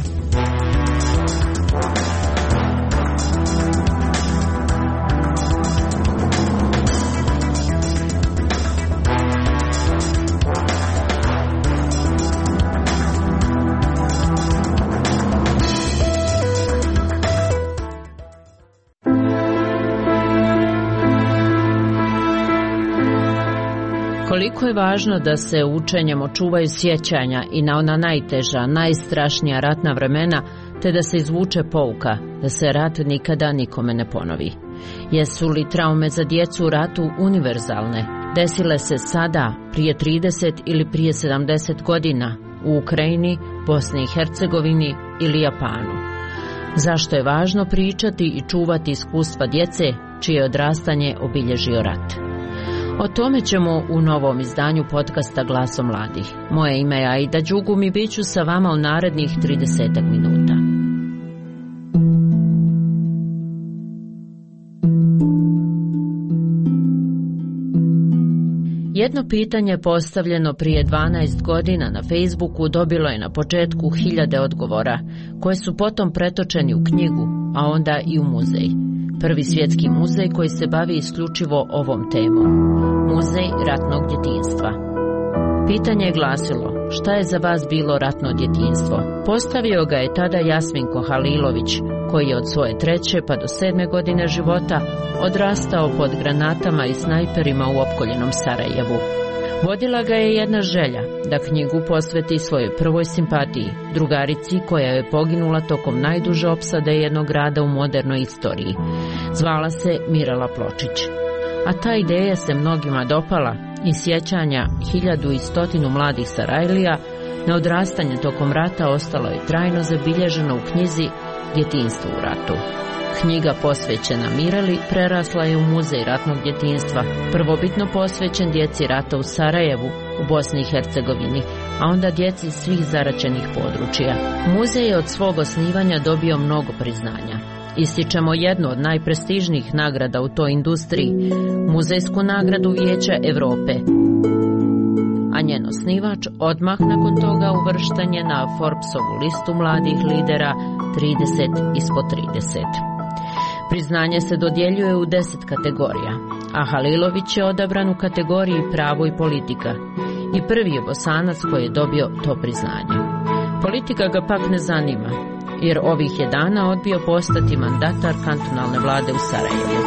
Koliko je važno da se učenjem očuvaju sjećanja i na ona najteža, najstrašnija ratna vremena, te da se izvuče pouka, da se rat nikada nikome ne ponovi. Jesu li traume za djecu u ratu univerzalne? Desile se sada, prije trideset ili prije sedamdeset godina, u Ukrajini, Bosni i Hercegovini ili Japanu? Zašto je važno pričati i čuvati iskustva djece čije odrastanje obilježio rat? O tome ćemo u novom izdanju podcasta Glaso mladih. Moje ime je Aida Đugum i bit ću sa vama u narednih tridesetak minuta. Jedno pitanje postavljeno prije dvanaest godina na Facebooku dobilo je na početku hiljade odgovora, koje su potom pretočeni u knjigu, a onda i u muzej. Prvi svjetski muzej koji se bavi isključivo ovom temom. Muzej ratnog djetinjstva. Pitanje je glasilo: šta je za vas bilo ratno djetinjstvo? Postavio ga je tada Jasminko Halilović, koji je od svoje treće pa do sedme godine života odrastao pod granatama i snajperima u opkoljenom Sarajevu. Vodila ga je jedna želja, da knjigu posveti svojoj prvoj simpatiji, drugarici koja je poginula tokom najduže opsade jednog grada u modernoj istoriji. Zvala se Mirela Pločić. A ta ideja se mnogima dopala i sjećanja hiljadu i stotinu mladih Sarajlija na odrastanje tokom rata ostalo je trajno zabilježeno u knjizi Djetinjstvo u ratu. Knjiga posvećena Mireli prerasla je u muzej ratnog djetinjstva, prvobitno posvećen djeci rata u Sarajevu, u Bosni i Hercegovini, a onda djeci svih zaraćenih područja. Muzej je od svog osnivanja dobio mnogo priznanja. Ističemo jednu od najprestižnijih nagrada u toj industriji, muzejsku nagradu Vijeća Europe. A njen osnivač odmah nakon toga uvršten je na Forbesovu listu mladih lidera trideset ispod trideset. Priznanje se dodjeljuje u deset kategorija, a Halilović je odabran u kategoriji pravo i politika i prvi je Bosanac koji je dobio to priznanje. Politika ga pak ne zanima, jer ovih je dana odbio postati mandatar kantonalne vlade u Sarajevu.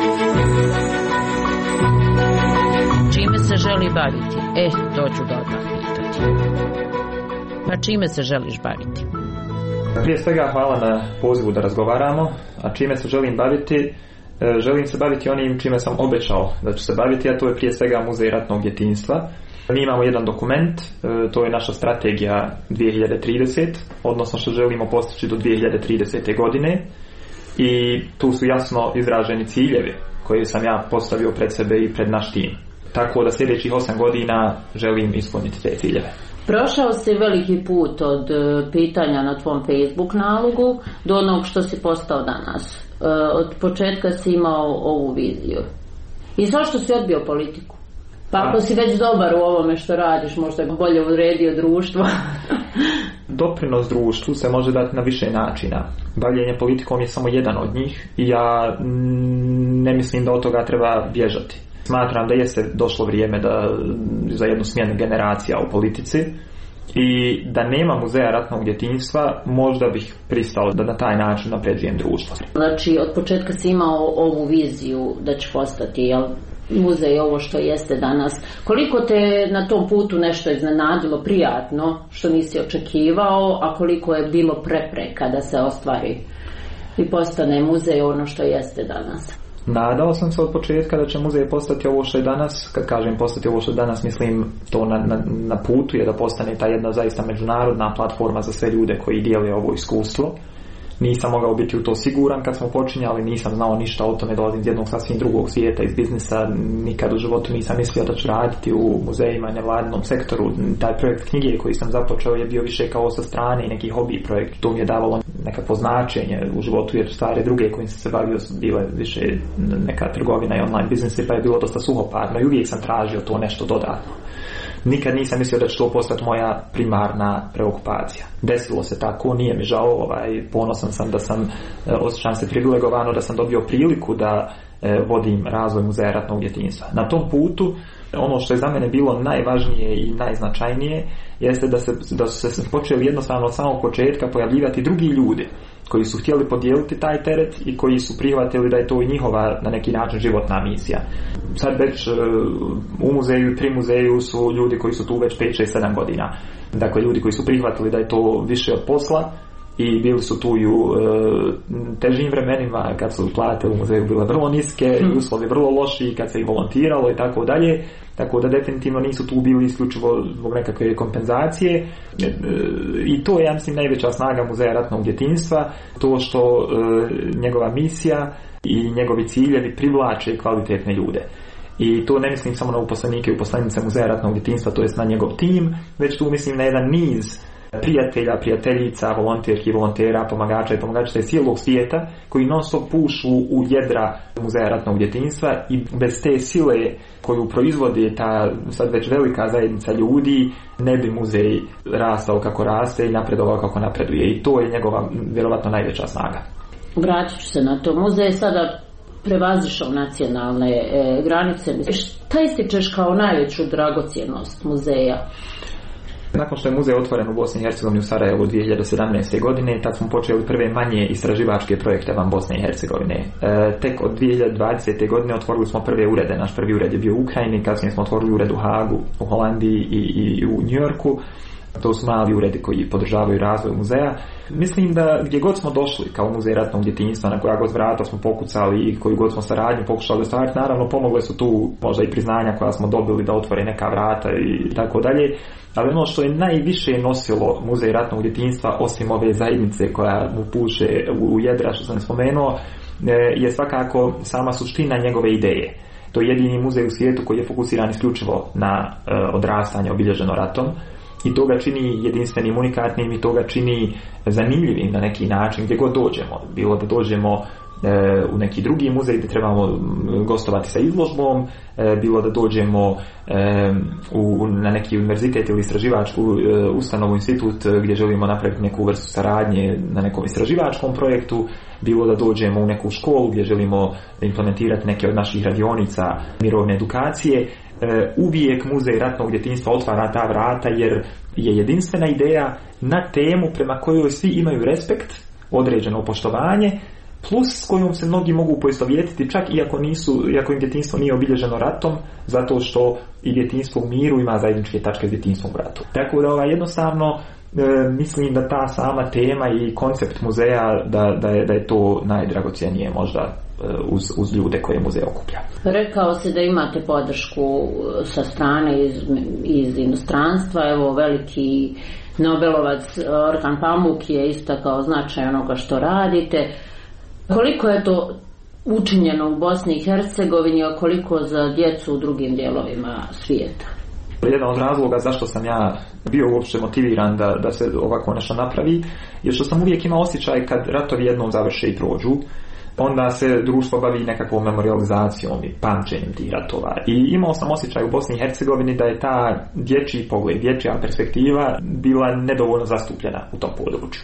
Čime se želi baviti? Eh, to ću ga odmah pitati. Pa čime se želiš baviti? Prije svega hvala na pozivu da razgovaramo, a čime se želim baviti? Želim se baviti onim čime sam obećao da ću se baviti, a to je prije svega muzej ratnog djetinjstva. Mi imamo jedan dokument, to je naša strategija dvije hiljade trideset, odnosno što želimo postići do dvije hiljade tridesete. godine i tu su jasno izraženi ciljevi koje sam ja postavio pred sebe i pred naš tim. Tako da sljedećih osam godina želim ispuniti te ciljeve. Prošao si veliki put od pitanja na tvom Facebook nalogu do onog što si postao danas. Od početka si imao ovu viziju. I zašto si odbio politiku? Pa ako si već dobar u ovome što radiš, možda je bolje uredio društvo. Doprinos društvu se može dati na više načina. Bavljenje politikom je samo jedan od njih i ja ne mislim da od toga treba bježati. Smatram da jeste došlo vrijeme da, za jednu smjenu generacija u politici i da nema muzeja ratnog djetinjstva, možda bih pristao da na taj način napređujem društvo. Znači, od početka si imao ovu viziju da će postati, jel, muzej ovo što jeste danas. Koliko te na tom putu nešto iznenadilo prijatno, što nisi očekivao, a koliko je bilo prepreka da se ostvari i postane muzej ono što jeste danas? Nadao sam se od početka da će muzej postati ovo što je danas. Kad kažem postati ovo što je danas, mislim to na, na, na putu je da postane ta jedna zaista međunarodna platforma za sve ljude koji dijele ovo iskustvo. Nisam mogao biti u to siguran kad smo počinjali, nisam znao ništa o tome, dolazim iz jednog sasvim drugog svijeta, iz biznisa, nikad u životu nisam mislio da ću raditi u muzejima i nevladinom sektoru. Taj projekt knjige koji sam započeo je bio više kao sa strane i neki hobi projekt, to mi je davalo nekakvo značenje u životu, jer stvari druge kojim sam se bavio su bile više neka trgovina i online biznisi, pa je bilo dosta suhoparno i uvijek sam tražio to nešto dodatno. Nikad nisam mislio da će to postati moja primarna preokupacija. Desilo se tako, nije mi žao, ovaj, ponosan sam da sam, osjećam se privilegovano da sam dobio priliku da e, vodim razvoj muzeja ratnog djetinjstva. Na tom putu, ono što je za mene bilo najvažnije i najznačajnije, jeste da, se, da su se počeli jednostavno od samog početka pojavljivati drugi ljudi koji su htjeli podijeliti taj teret i koji su prihvatili da je to i njihova na neki način životna misija. Sad već u muzeju, pri muzeju su ljudi koji su tu već pet, šest, sedam godina. Dakle, ljudi koji su prihvatili da je to više od posla i bili su tu i u e, težim vremenima kad su plate u muzeju bile vrlo niske i uslovi vrlo loši kad se i volontiralo i tako dalje. Tako da definitivno nisu tu bili isključivo zbog nekakve kompenzacije e, i to je, ja mislim, najveća snaga muzeja ratnog djetinjstva, to što e, njegova misija i njegovi ciljevi privlače kvalitetne ljude. I to ne mislim samo na uposlenike i uposlenice muzeja ratnog djetinjstva, to jest na njegov tim, već tu mislim na jedan niz prijatelja, prijateljica, volonterki, volontera, pomagača i pomagačica iz cijelog svijeta koji non stop pušu u jedra muzeja ratnog djetinjstva i bez te sile koju proizvodi ta sad već velika zajednica ljudi ne bi muzej rastao kako raste i napredovao kako napreduje i to je njegova vjerovatno najveća snaga. Vratit ću se na to. Muzej sada prevazišao nacionalne e, granice. Šta ističeš kao najveću dragocjenost muzeja? Nakon što je muzej otvoren u Bosni i Hercegovini u Sarajevu dvije hiljade sedamnaeste. godine, tad smo počeli prve manje istraživačke projekte van Bosne i Hercegovine. E, tek od dvije hiljade dvadesete. godine otvorili smo prve urede. Naš prvi ured je bio u Ukrajini, kasnije smo otvorili ured u Hagu, u Holandiji i, i u Njujorku. To su mali uredi koji podržavaju razvoj muzeja. Mislim da gdje god smo došli kao muzej ratnog djetinjstva, na koja god vrata smo pokucali i koju god smo saradnju pokušali ostvariti, naravno pomogle su tu možda i priznanja koja smo dobili da otvore neka vrata i tako dalje. Ali ono što je najviše nosilo muzej ratnog djetinjstva, osim ove zajednice koja mu puše u jedra što sam spomenuo, je svakako sama suština njegove ideje. To je jedini muzej u svijetu koji je fokusiran isključivo na odrastanje obilježeno ratom. I to ga čini jedinstvenim, unikatnim i to ga čini zanimljivim na neki način gdje god dođemo. Bilo da dođemo e, u neki drugi muzej gdje trebamo gostovati sa izložbom, e, bilo da dođemo e, u, na neki univerzitet ili istraživačku e, ustanovu, institut gdje želimo napraviti neku vrstu saradnje na nekom istraživačkom projektu, bilo da dođemo u neku školu gdje želimo implementirati neke od naših radionica mirovne edukacije. Uvijek muzej ratnog djetinjstva otvara ta vrata jer je jedinstvena ideja na temu prema kojoj svi imaju respekt, određeno poštovanje, plus s kojom se mnogi mogu poistovjetiti čak iako nisu, iako im djetinjstvo nije obilježeno ratom, zato što i djetinjstvo u miru ima zajedničke tačke s djetinjstvom u ratu. Tako da ovaj, jednostavno e, mislim da ta sama tema i koncept muzeja da, da, je, da je to najdragocjenije možda Uz, uz ljude koje muzej okuplja. Rekao si da imate podršku sa strane iz, iz inostranstva, evo veliki Nobelovac Orhan Pamuk je istakao značaj onoga što radite. Koliko je to učinjeno u Bosni i Hercegovini, a koliko za djecu u drugim dijelovima svijeta? Jedan od razloga zašto sam ja bio uopće motiviran da, da se ovako nešto napravi je što sam uvijek imao osjećaj kad ratovi jednom završe i prođu, onda se društvo bavi nekakvom memorializacijom i pamćenjem tih ratova. I imao sam osjećaj u Bosni i Hercegovini da je ta dječji pogled, dječja perspektiva bila nedovoljno zastupljena u tom području.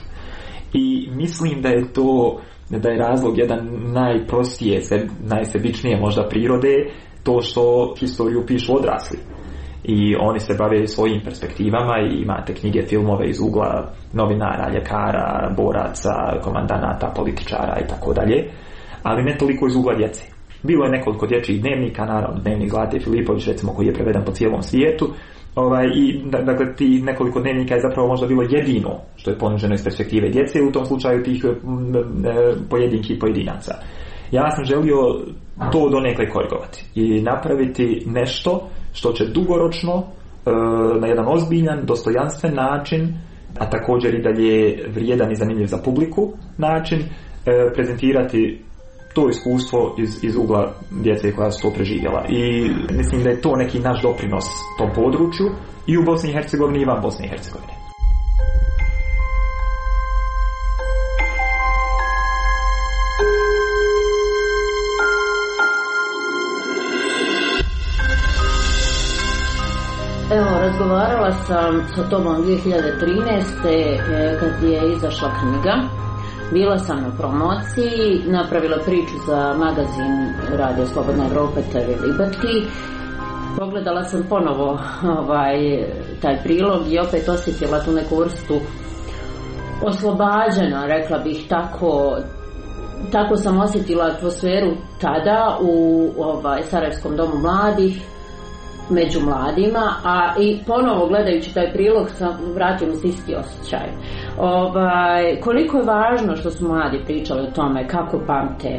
I mislim da je to, da je razlog jedan najprostije, najsebičnije možda prirode, to što historiju pišu odrasli. I oni se bave svojim perspektivama i imate knjige, filmove iz ugla novinara, ljekara, boraca, komandanata, političara i tako dalje, ali ne toliko iz ugla djece. Bilo je nekoliko dječjih dnevnika, naravno dnevnik Zlate Filipović recimo koji je preveden po cijelom svijetu, ovaj, i dakle ti nekoliko dnevnika je zapravo možda bilo jedino što je ponuđeno iz perspektive djece, u tom slučaju tih pojedinki i pojedinaca. Ja sam želio to donekle korigovati i napraviti nešto što će dugoročno na jedan ozbiljan, dostojanstven način, a također i dalje vrijedan i zanimljiv za publiku način, prezentirati to iskustvo iz, iz ugla djece koja su to preživjela. I mislim da je to neki naš doprinos tom području i u Bosni i Hercegovini i van Bosne i Hercegovine. Evo, razgovarala sam sa tobom dvije hiljade trinaeste. kad je izašla knjiga. Bila sam na promociji, napravila priču za magazin Radio Slobodna Evropa te ve Liberty. Pogledala sam ponovo ovaj, taj prilog i opet osjetila tu neku vrstu oslobađanja, rekla bih tako. Tako sam osjetila atmosferu tada u ovaj, Sarajevskom domu mladih, među mladima, a i ponovo gledajući taj prilog sam vratio mi se isti osjećaj. Ovaj, koliko je važno što su mladi pričali o tome kako pamte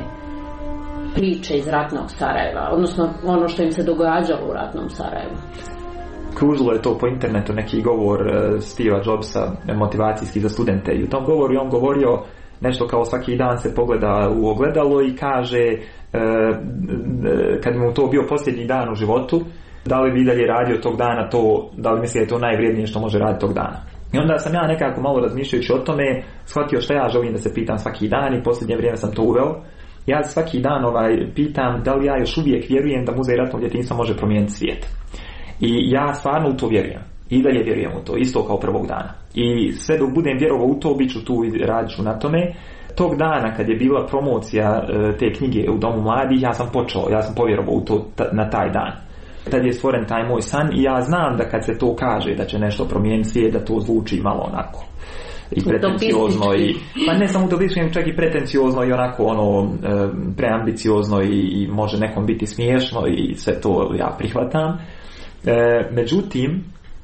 priče iz ratnog Sarajeva, odnosno ono što im se događalo u ratnom Sarajevu. Kružilo je to po internetu neki govor uh, Steva Jobsa, motivacijski za studente, i u tom govoru je on govorio nešto kao svaki dan se pogleda u ogledalo i kaže uh, kad mu to bio posljednji dan u životu, da li bi dalje radio tog dana to, da li misli da je to najvrijednije što može raditi tog dana. I onda sam ja nekako malo razmišljajući o tome shvatio što ja želim da se pitam svaki dan i posljednje vrijeme sam to uveo. Ja svaki dan ovaj, pitam da li ja još uvijek vjerujem da Muzej ratnog djetinjstva može promijeniti svijet. I ja stvarno u to vjerujem. I dalje vjerujem u to, isto kao prvog dana. I sve dok budem vjerovao u to, bit ću tu i radit ću na tome. Tog dana kad je bila promocija te knjige u Domu mladih, ja sam počeo, ja sam povjerovao u to na taj dan. Tad je stvoren taj moj san i ja znam da kad se to kaže da će nešto promijeniti svijet, da to zvuči malo onako i pretenciozno i, pa ne samo utopistički, čak i pretenciozno i onako ono preambiciozno i, i može nekom biti smiješno i sve to ja prihvatam. E, međutim,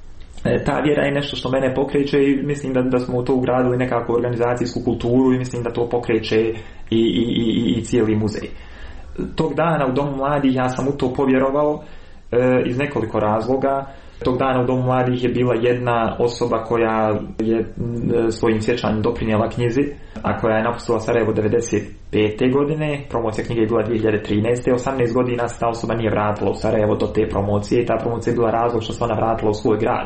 ta vjera je nešto što mene pokreće i mislim da, da smo u to ugradili nekakvu organizacijsku kulturu i mislim da to pokreće i, i, i, i cijeli muzej. Tog dana u Domu mladih ja sam u to povjerovao e, iz nekoliko razloga. Tog dana u Domu mladih je bila jedna osoba koja je e, svojim sjećanjem doprinijela knjizi, a koja je napustila Sarajevo devedeset pete godine. Promocija knjige je bila dvije hiljade trinaeste. osamnaest godina se ta osoba nije vratila u Sarajevo do te promocije i ta promocija je bila razlog što se ona vratila u svoj grad.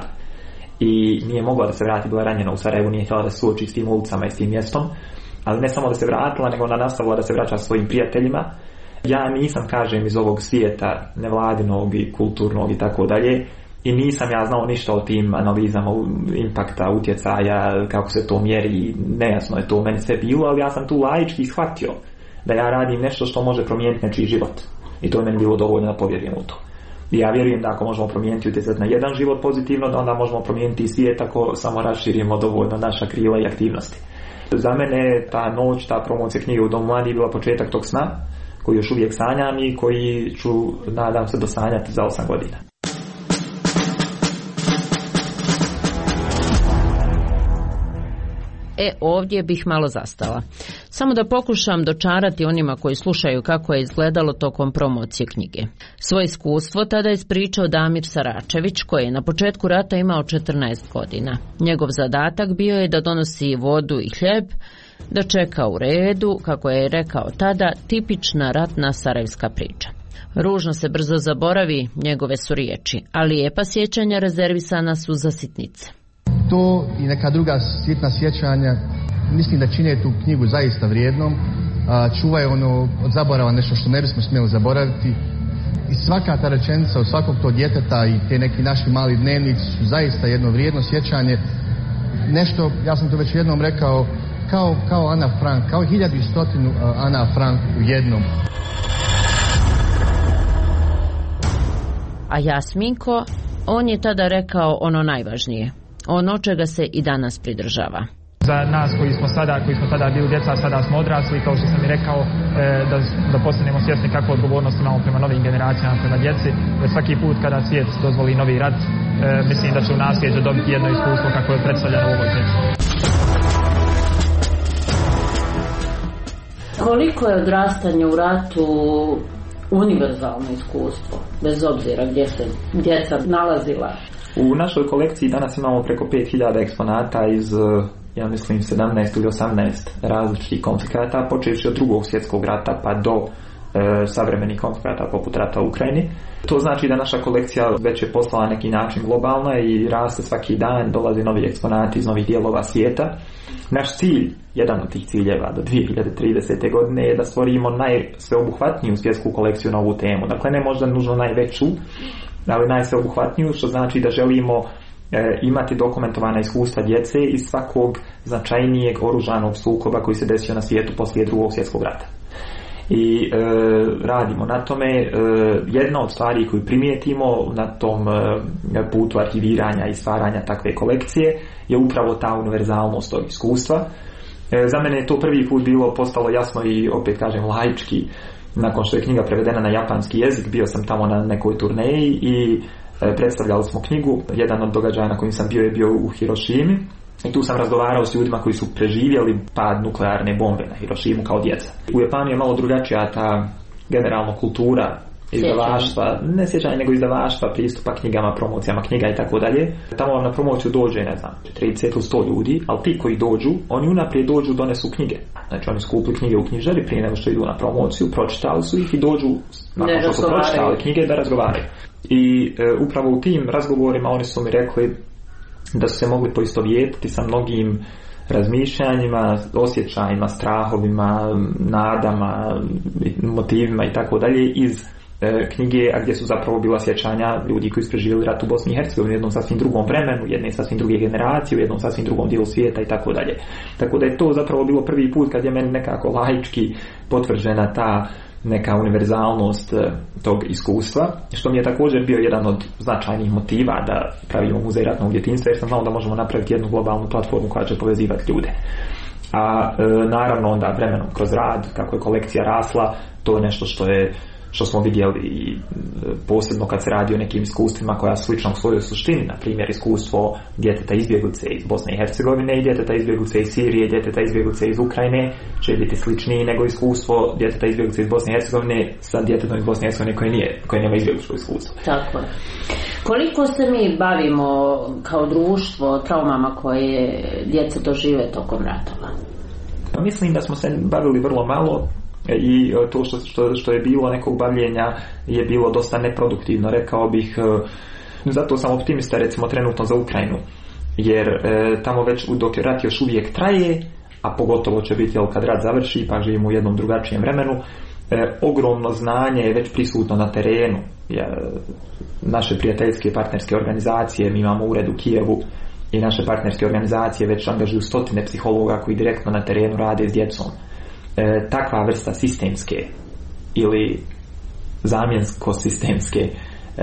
I nije mogla da se vrati, bila ranjena u Sarajevu, nije htjela da se suoči s tim ulicama i s tim mjestom. Ali ne samo da se vratila, nego ona nastavila da se vraća svojim prijateljima. Ja nisam, kažem, iz ovog svijeta nevladinog i kulturnog i tako dalje. I nisam ja znao ništa o tim analizama impakta, utjecaja, kako se to mjeri, nejasno je to meni sve bilo, ali ja sam tu laički shvatio da ja radim nešto što može promijeniti nečiji život. I to je meni bilo dovoljno da povjerujem u to. I ja vjerujem da ako možemo promijeniti utjecati na jedan život pozitivno, da onda možemo promijeniti i svijet ako samo raširimo dovoljno naša krila i aktivnosti. Za mene ta noć, ta promocija knjige u Domu mladih bila početak tog sna, koji još uvijek sanjam i koji ću, nadam se, dosanjati za osam godina. E, ovdje bih malo zastala. Samo da pokušam dočarati onima koji slušaju kako je izgledalo tokom promocije knjige. Svoje iskustvo tada je ispričao Damir Saračević, koji je na početku rata imao četrnaest godina. Njegov zadatak bio je da donosi vodu i hljeb, da čeka u redu, kako je rekao tada, tipična ratna sarajevska priča. Ružno se brzo zaboravi, njegove su riječi, a lijepa sjećanja rezervisana su za sitnice. To i neka druga sitna sjećanja mislim da čine tu knjigu zaista vrijednom, čuvaju ono od zaborava nešto što ne bismo smjeli zaboraviti i svaka ta rečenica od svakog tog djeteta i te neki naši mali dnevnici su zaista jedno vrijedno sjećanje, nešto, ja sam to već jednom rekao, kao, kao Ana Frank, kao hiljadu i stotinu Ana Frank u jednom. A Jasminko, on je tada rekao ono najvažnije, ono čega se i danas pridržava. Za nas koji smo sada, koji smo tada bili djeca, sada smo odrasli, kao što sam i rekao, e, da, da postanemo svjesni kakvu odgovornost imamo prema novim generacijama, prema djeci, jer svaki put kada svijet dozvoli novi rat, e, mislim da će u nasljeđe dobiti jedno iskustvo kako je predstavljeno u ovoj tekstu. Koliko je odrastanje u ratu univerzalno iskustvo, bez obzira gdje se djeca nalazila? U našoj kolekciji danas imamo preko pet hiljada eksponata iz, ja mislim, sedamnaest ili osamnaest različitih konflikata, počevši od drugog svjetskog rata pa do e, savremenih konflikata poput rata u Ukrajini. To znači da naša kolekcija već je postala neki način globalna i raste svaki dan, dolaze novi eksponati iz novih dijelova svijeta. Naš cilj, jedan od tih ciljeva do dvije hiljade tridesete. godine je da stvorimo najsveobuhvatniju svjetsku kolekciju na ovu temu. Dakle, ne možda nužno najveću, ali najsveobuhvatniju, što znači da želimo e, imati dokumentovana iskustva djece iz svakog značajnijeg oružanog sukoba koji se desio na svijetu poslije drugog svjetskog rata. I e, radimo na tome. E, jedna od stvari koju primijetimo na tom e, putu arhiviranja i stvaranja takve kolekcije je upravo ta univerzalnost tog iskustva. E, za mene je to prvi put bilo postalo jasno i opet kažem laički nakon što je knjiga prevedena na japanski jezik. Bio sam tamo na nekoj turneji i e, predstavljali smo knjigu. Jedan od događaja na kojim sam bio je bio u Hirošimi i tu sam razgovarao s ljudima koji su preživjeli pad nuklearne bombe na Hirošimu kao djeca. U Japanu je malo drugačija ta generalno kultura izdavaštva, ne sjećanje nego izdavaštva, pristupa knjigama, promocijama knjiga i tako dalje. Tamo vam na promociju dođe, ne znam, trideset ili sto ljudi, ali ti koji dođu, oni unaprijed dođu, donesu knjige. Znači oni su kupili knjige u knjižari prije nego što idu na promociju, pročitali su ih i dođu nakon što su pročitali knjige da razgovaraju. I e, upravo u tim razgovorima oni su mi rekli da su se mogli poistovjetiti sa mnogim razmišljanjima, osjećajima, strahovima, nadama, motivima i tako dalje iz e, knjige, a gdje su zapravo bila sjećanja ljudi koji su preživjeli rat u Bosni i Hercegovini u jednom sasvim drugom vremenu, jedne sasvim druge generacije, u jednom sasvim drugom dijelu svijeta i tako dalje. Tako da je to zapravo bilo prvi put kad je meni nekako laički potvrđena ta neka univerzalnost tog iskustva, što mi je također bio jedan od značajnih motiva da pravimo muzej ratnog djetinjstva, jer sam znao da možemo napraviti jednu globalnu platformu koja će povezivati ljude. A e, naravno onda vremenom kroz rad, kako je kolekcija rasla, to je nešto što je što smo vidjeli i posebno kad se radi o nekim iskustvima koja su slična u svojoj suštini, na primjer iskustvo djeteta izbjeglice iz Bosne i Hercegovine i djeteta izbjeglice iz Sirije, djeteta izbjeglice iz Ukrajine će biti sličniji nego iskustvo djeteta izbjeglice iz Bosne i Hercegovine sa djetetom iz Bosne i Hercegovine koje, nije, koje nema izbjegličko iskustvo. Tako je. Koliko se mi bavimo kao društvo traumama koje djeca dožive tokom ratova? Mislim da smo se bavili vrlo malo i to što, što, što je bilo nekog bavljenja je bilo dosta neproduktivno, rekao bih. Zato sam optimista recimo trenutno za Ukrajinu, jer e, tamo već dok rat još uvijek traje, a pogotovo će biti jel, kad rat završi pa živimo u jednom drugačijem vremenu, e, ogromno znanje je već prisutno na terenu. Ja, naše prijateljske partnerske organizacije, mi imamo ured u Kijevu i naše partnerske organizacije već angažuju stotine psihologa koji direktno na terenu rade s djecom. E, takva vrsta sistemske ili zamjensko-sistemske e,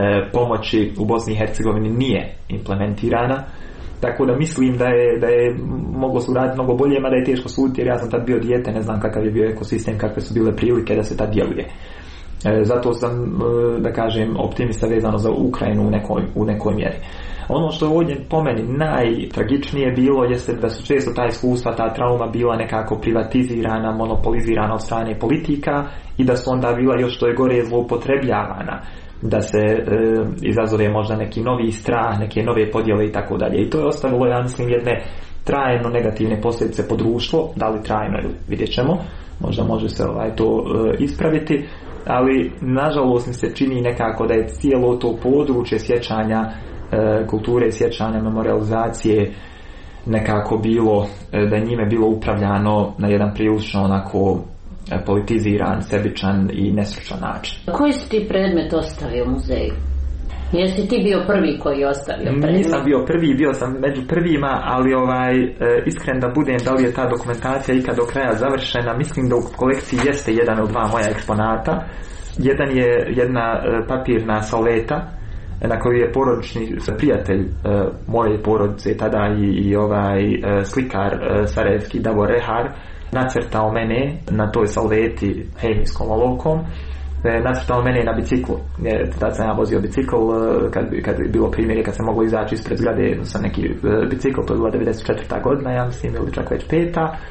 pomoći u Bosni i Hercegovini nije implementirana, tako da mislim da je, da je moglo se uraditi mnogo bolje, mada je teško suditi jer ja sam tad bio dijete, ne znam kakav je bio ekosistem, kakve su bile prilike da se tad djeluje. E, zato sam, e, da kažem, optimista vezano za Ukrajinu u nekoj, u nekoj mjeri. Ono što je ovdje po meni najtragičnije bilo jeste da su često ta iskustva, ta trauma bila nekako privatizirana, monopolizirana od strane politika i da su onda bila još što je gore zloupotrebljavana, da se e, izazove možda neki novi strah, neke nove podjele i tako dalje. I to je ostavilo, ja mislim, jedne trajno negativne posljedice po društvo, da li trajno ili vidjet ćemo, možda može se ovaj, to e, ispraviti, ali nažalost mi se čini nekako da je cijelo to područje sjećanja, kulture sjećanja, memorializacije nekako bilo, da je njime bilo upravljano na jedan prilično onako politiziran, sebičan i nestručan način. Koji si ti predmet ostavio u muzeju? Jesi ti bio prvi koji je ostavio predmet? Nisam bio prvi, bio sam među prvima, ali ovaj, iskren da budem, da li je ta dokumentacija ikad do kraja završena, mislim da u kolekciji jeste jedan od dva moja eksponata. Jedan je jedna papirna salveta na koju je porodični prijatelj uh, moje porodice tada i, i ovaj uh, slikar uh, sarajevski Davor Rehar nacrtao mene na toj salveti hemijskom olovkom, e, nacrtao mene na biciklu. E, tada sam ja vozio bicikl, uh, kad, kad je bilo primjer kad sam mogao izaći ispred zgrade sa neki uh, bicikl, to je bila devedeset četvrta godina, ja mislim, ili čak već peta.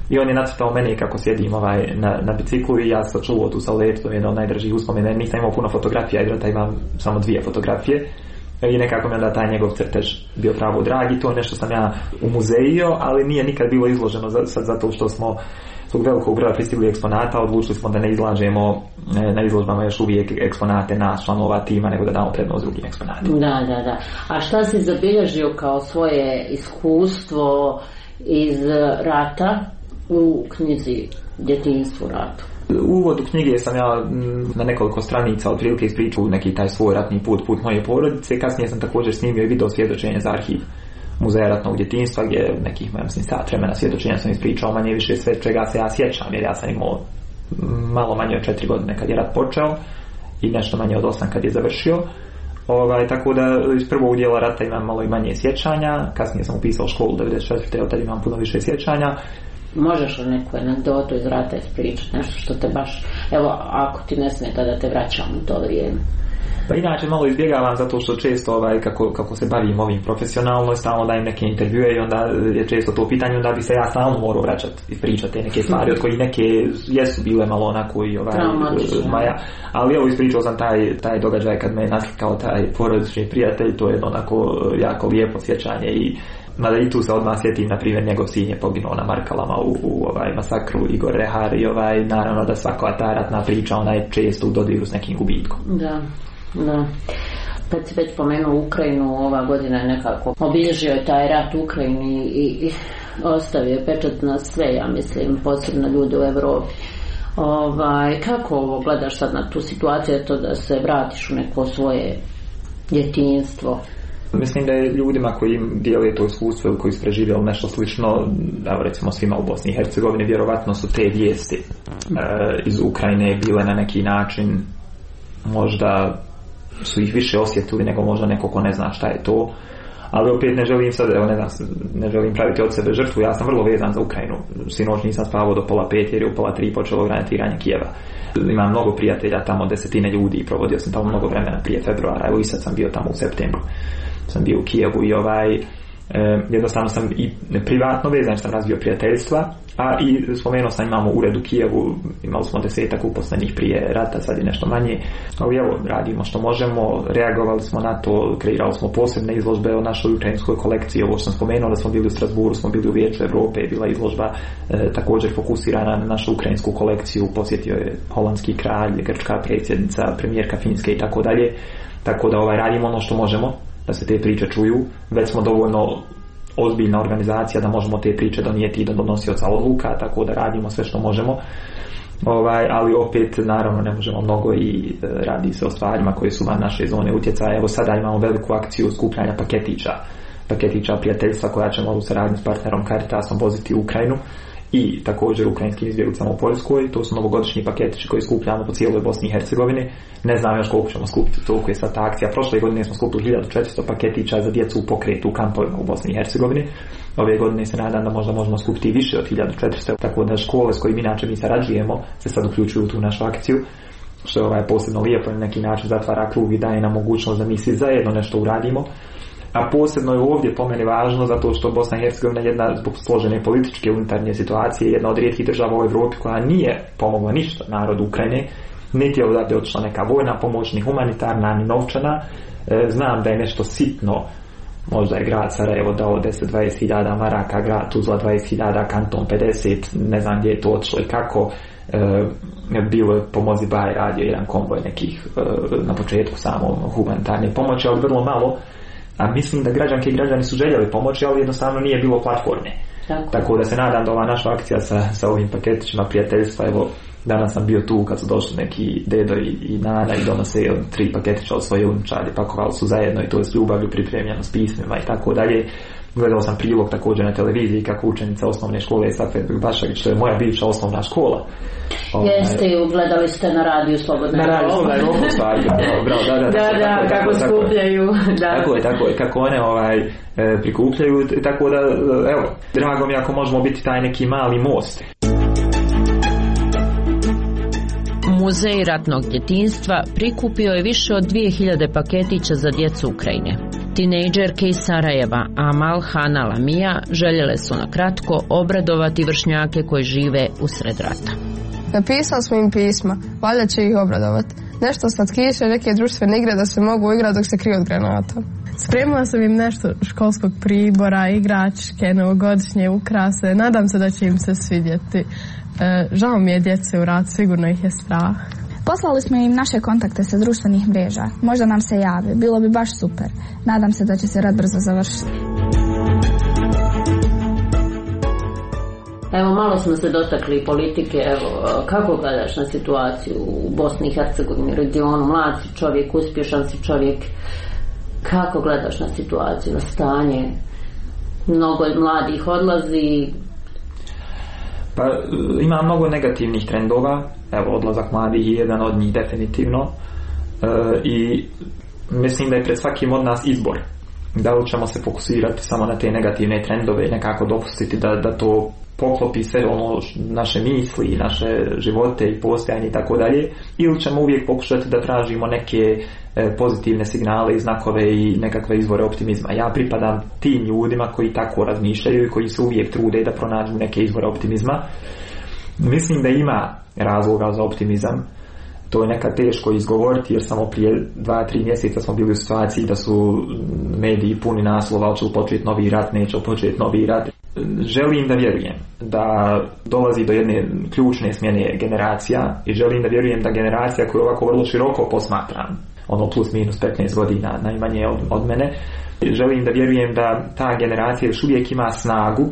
I on je nacrtao mene kako sjedim ovaj, na, na biciklu i ja sam čuo tu sa leptom, jedna od najdražih uspomena. Nisam imao puno fotografija, jer imam samo dvije fotografije. I nekako mi onda taj njegov crtež bio pravo drag i to je nešto sam ja umuzejio, ali nije nikad bilo izloženo sad zato što smo zbog velikog broja pristigli eksponata odlučili smo da ne izlažemo na izložbama još uvijek eksponate nas članova tima, nego da damo prednost drugim eksponatima. Da, da, da. A šta si zabilježio kao svoje iskustvo iz rata u knjizi Djetinjstvo u ratu? U uvodu knjige sam ja na nekoliko stranica otprilike ispričao neki taj svoj ratni put, put moje porodice. Kasnije sam također snimio i video svjedočenje za arhiv Muzeja ratnog djetinjstva, gdje nekih, mislim, sat vremena svjedočenja sam ispričao manje više sve čega se ja sjećam, jer ja sam imao malo manje od četiri godine kad je rat počeo i nešto manje od osam kad je završio. Ovaj, tako da iz prvog dijela rata imam malo i manje sjećanja, kasnije sam upisao školu devedeset četvrte od tada imam puno više sjećanja. Možeš li neku anegdotu iz rata ispričati, nešto što te baš, evo, ako ti ne smeta da te vraćam u to vrijeme? Pa inače malo izbjegavam zato što često ovaj, kako, kako se bavim ovim profesionalno, stalno dajem neke intervjue i onda je često to pitanje, onda bi se ja stalno morao vraćati i pričati te neke stvari, od koji neke jesu bile malo onako i ovaj, maja, ali evo ispričao sam taj, taj događaj kad me je naslikao taj porodični prijatelj, to je jedno onako jako lijepo sjećanje i mada i tu se odmah sjetim, na primjer, njegov sin je poginuo na Markalama u, u ovaj masakru, Igor Rehar, i ovaj, naravno da svaka ta ratna priča, ona je često u dodiru s nekim gubitkom. Da, da. Kad si već pomenuo Ukrajinu, ova godina je nekako obilježio je taj rat u Ukrajini i, i ostavio pečat na sve, ja mislim, posebno ljude u Evropi. Ovaj, kako ovo gledaš sad na tu situaciju, to da se vratiš u neko svoje djetinjstvo? Mislim da je ljudima koji im dijeli to iskustvo ili koji su preživjeli nešto slično, da recimo svima u Bosni i Hercegovini, vjerovatno su te vijesti e, iz Ukrajine bile na neki način, možda su ih više osjetili nego možda neko ko ne zna šta je to, ali opet ne želim sad, evo ne znam, ne želim praviti od sebe žrtvu, ja sam vrlo vezan za Ukrajinu. Sinoć nisam spavao do pola pet jer je u pola tri počelo granatiranje Kijeva. Imam mnogo prijatelja tamo, desetine ljudi i provodio sam tamo mnogo vremena prije februara, evo i sad sam bio tamo u septembru. Sam bio u Kijevu i ovaj, e, jednostavno sam i privatno vezan, što sam razvio prijateljstva, a i spomenuo sam imamo ured u Kijevu, imali smo desetak uposlenih prije rata, sad je nešto manje, ali evo radimo što možemo, reagovali smo na to, kreirali smo posebne izložbe o našoj ukrajinskoj kolekciji, ovo što sam spomenuo da smo bili u Strasburu, smo bili u Vijeću Europe, bila izložba e, također fokusirana na našu ukrajinsku kolekciju, posjetio je holandski kralj, grčka predsjednica, premijerka Finske i tako dalje, tako da ovaj, radimo ono što možemo da se te priče čuju, već smo dovoljno ozbiljna organizacija da možemo te priče donijeti do donosioca odluka, tako da radimo sve što možemo, ovaj, ali opet naravno ne možemo mnogo i e, radi se o stvarima koje su van naše zone utjecaja. Evo sada imamo veliku akciju skupljanja paketića paketića prijateljstva koja ćemo u saradnji s partnerom Caritasom voziti u Ukrajinu i također ukrajinskim izbjeglicama u Poljskoj. To su novogodišnji paketići koji skupljamo po cijeloj Bosni i Hercegovini. Ne znam još koliko ćemo skupiti, toliko je sad ta akcija. Prošle godine smo skupili hiljadu četiristo paketića za djecu u pokretu u kampovima u Bosni i Hercegovini. Ove godine se nadam da možda možemo skupiti više od hiljadu četiristo, tako da škole s kojim inače mi sarađujemo se sad uključuju u tu našu akciju, što je ovaj posebno lijepo, na neki način zatvara krug i daje nam mogućnost da mi svi zajedno nešto uradimo. A posebno je ovdje po meni važno zato što Bosna i Hercegovina jedna zbog složene političke unutarnje situacije, jedna od rijetkih država u Europi koja nije pomogla ništa narodu Ukrajine, niti je odavde otišla neka vojna pomoć, ni humanitarna, ni novčana. E, znam da je nešto sitno, možda je grad Sarajevo dao deset do dvadeset hiljada maraka, grad Tuzla dvadeset hiljada, kanton pedeset, ne znam gdje je to otišlo i kako. E, bilo je Pomozi Baj radio jedan konvoj nekih e, na početku samo humanitarne pomoći, ali vrlo malo. A mislim da građanke i građani su željeli pomoći, ali jednostavno nije bilo platforme. Tako, Tako da se nadam da ova naša akcija sa, sa ovim paketićima prijateljstva, evo danas sam bio tu kad su došli neki dedo i, i nana i donose tri paketića od svoje unučadi, pakovali su zajedno i to je s ljubavlju pripremljeno s pismima i tako dalje. Gledao sam prilog također na televiziji kako učenica osnovne škole Safet Bašagić, što je moja bivša osnovna škola. Jeste ju, gledali ste na radiju Slobodna Evropa. Na radiju Slobodna Evropa stvari. Bravo, da, da, da, da, da, kako skupljaju. Da. Tako je, tako je, kako one ovaj, e, prikupljaju, tako da, evo, drago mi ako možemo biti taj neki mali most. Muzej ratnog djetinjstva prikupio je više od dvije hiljade paketića za djecu Ukrajine. Tinejdžerke iz Sarajeva, Amal, Hana, Lamija, željele su na kratko obradovati vršnjake koji žive usred rata. Napisali smo im pisma, valjda će ih obradovati. Nešto slatkiše, neke društvene igre da se mogu igrati dok se kriju od granata. Spremila sam im nešto školskog pribora, igračke, novogodišnje ukrase. Nadam se da će im se svidjeti. E, žao mi je djece u ratu, sigurno ih je strah. Poslali smo im naše kontakte sa društvenih mreža. Možda nam se jave, bilo bi baš super. Nadam se da će se rat brzo završiti. Evo, malo smo se dotakli politike. Evo, kako gledaš na situaciju u Bosni i Hercegovini, regionu? Mlad si čovjek, uspješan si čovjek. Kako gledaš na situaciju, na stanje? Mnogo mladih odlazi. Pa ima mnogo negativnih trendova. Evo, odlazak mladih je jedan od njih definitivno. E, I mislim da je pred svakim od nas izbor. Da li ćemo se fokusirati samo na te negativne trendove i nekako dopustiti da, da to poklopi sve ono naše misli, naše živote i postojanje i tako dalje, ili ćemo uvijek pokušati da tražimo neke e, pozitivne signale i znakove i nekakve izvore optimizma. Ja pripadam tim ljudima koji tako razmišljaju i koji se uvijek trude da pronađu neke izvore optimizma. Mislim da ima razloga za optimizam. To je nekad teško izgovoriti, jer samo prije dva, tri mjeseca smo bili u situaciji da su mediji puni naslova, hoće li početi novi rat, neće li početi novi rat. Želim da vjerujem da dolazi do jedne ključne smjene generacija i želim da vjerujem da generacija koju ovako vrlo široko posmatram, ono plus minus petnaest godina najmanje od, od mene, želim da vjerujem da ta generacija još uvijek ima snagu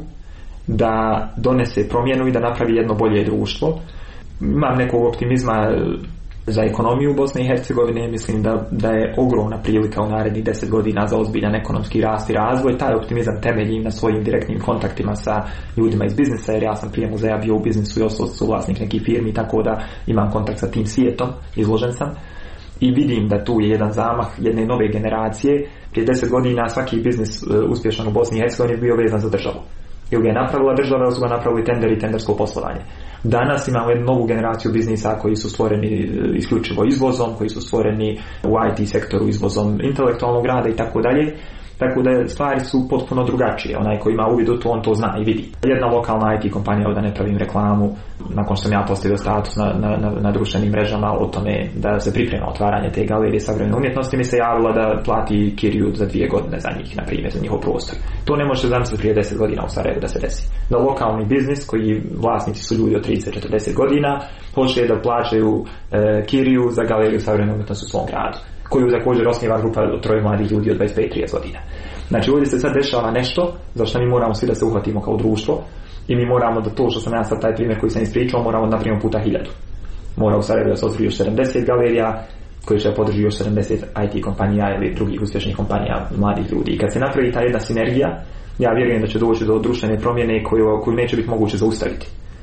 da donese promjenu i da napravi jedno bolje društvo. Imam nekog optimizma za ekonomiju Bosne i Hercegovine. Mislim da, da je ogromna prilika u narednih deset godina za ozbiljan ekonomski rast i razvoj. Taj optimizam temeljim na svojim direktnim kontaktima sa ljudima iz biznisa, jer ja sam prije muzeja bio u biznisu i ostao suvlasnik nekih firmi, tako da imam kontakt sa tim svijetom, izložen sam. I vidim da tu je jedan zamah jedne nove generacije. Prije deset godina svaki biznis uspješan u Bosni i Hercegovini bio vezan za državu. Ili ga je napravila država, ili su ga napravili tender i tendersko poslovanje. Danas imamo jednu novu generaciju biznisa koji su stvoreni isključivo izvozom, koji su stvoreni u I T sektoru izvozom intelektualnog rada i tako dalje. Tako da stvari su potpuno drugačije. Onaj koji ima uvid u to, on to zna i vidi. Jedna lokalna I T kompanija, da ne pravim reklamu, nakon što sam ja postavio status na, na, na, na društvenim mrežama o tome da se priprema otvaranje te galerije savremene umjetnosti, mi se javila da plati kiriju za dvije godine za njih, na primjer, za njihov prostor. To ne može se zamisliti prije deset godina u Sarajevu da se desi. Da lokalni biznis, koji vlasnici su ljudi od trideset do četrdeset godina, hoće da plaćaju e, kiriju za galeriju savremene umjetnosti u svom gradu, koju također osniva grupa od troje mladih ljudi od dvadeset pet do trideset godina. Znači ovdje se sad dešava nešto za što mi moramo svi da se uhvatimo kao društvo i mi moramo da to što sam ja sad taj primjer koji sam ispričao moramo da napravimo puta hiljadu. Mora u Sarajevu da se otvori još sedamdeset galerija koji će podrži još sedamdeset I T kompanija ili drugih uspješnih kompanija mladih ljudi. I kad se napravi ta jedna sinergija, ja vjerujem da će doći do društvene promjene koju, koju neće biti moguće zaustaviti.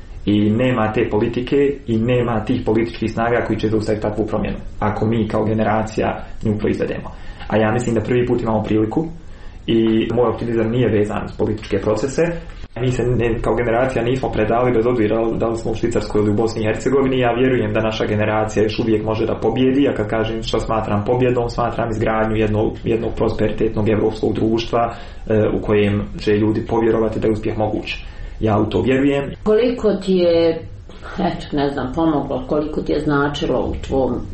I nema te politike i nema tih političkih snaga koji će zaustaviti takvu promjenu ako mi kao generacija nju proizvedemo. A ja mislim da prvi put imamo priliku i moj optimizam nije vezan s političke procese. Mi se ne, kao generacija nismo predali bez obzira da li smo u Švicarskoj ili u Bosni i Hercegovini. Ja vjerujem da naša generacija još uvijek može da pobjedi, a kad kažem što smatram pobjedom, smatram izgradnju jednog, jednog prosperitetnog evropskog društva e, u kojem će ljudi povjerovati da je uspjeh moguć. Ja u to vjerujem. Koliko ti je, eto, ne znam, pomoglo, koliko ti je značilo u tvom uh,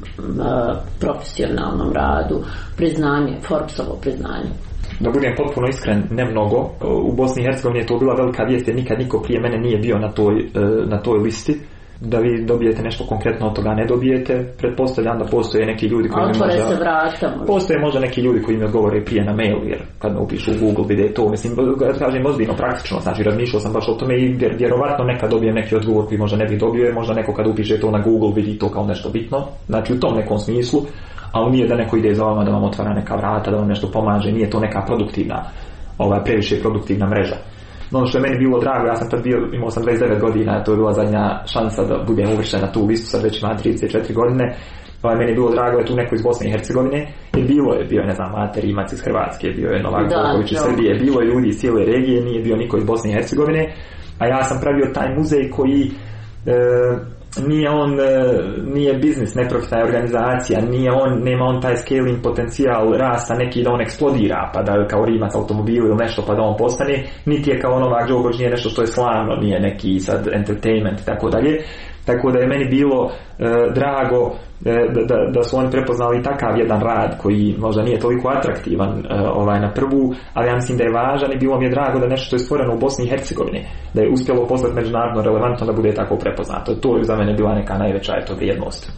profesionalnom radu priznanje, Forbesovo priznanje? Da budem potpuno iskren, ne mnogo. U Bosni i Hercegovini je to bila velika vijest jer nikad niko prije mene nije bio na toj, na toj listi. Da vi dobijete nešto konkretno od toga ne dobijete. Pretpostavljam da postoje neki ljudi koji mi možda... se vrata. Postoje možda neki ljudi koji mi odgovore prije na mail, jer kad me upišu u Google vide to, mislim, kažem ozbiljno praktično, znači razmišljao sam baš o tome i vjer, vjerovatno nekad dobijem neki odgovor koji možda ne bi dobio, jer možda neko kad upiše to na Google vidi to kao nešto bitno, znači u tom nekom smislu, ali nije da neko ide za vama da vam otvara neka vrata, da vam nešto pomaže, nije to neka produktivna, ovaj, previše produktivna mreža. No, ono što je meni bilo drago, ja sam tad bio, imao sam dvadeset devet godina, to je bila zadnja šansa da budem uvršten na tu listu, sad već imam trideset četiri godine, ovaj, meni je bilo drago da je tu neko iz Bosne i Hercegovine, i bilo je, bio je, ne znam, Mate Rimac iz Hrvatske, bio je Novak Đoković iz Srbije, bilo je ljudi iz cijele regije, nije bio niko iz Bosne i Hercegovine, a ja sam pravio taj muzej koji e, nije on nije biznis, neprofitna je organizacija, nije on, nema on taj scaling potencijal rasta neki da on eksplodira pa da kao Rimac automobil ili nešto pa da on postane, niti je kao Novak Đoković nije nešto što je slavno, nije neki sad entertainment i tako dalje. Tako da je meni bilo e, drago e, da, da su oni prepoznali takav jedan rad koji možda nije toliko atraktivan e, ovaj na prvu, ali ja mislim da je važan i bilo mi je drago da nešto što je stvoreno u Bosni i Hercegovini, da je uspjelo postati međunarodno relevantno da bude tako prepoznato. To je za mene bila neka najveća eto vrijednost.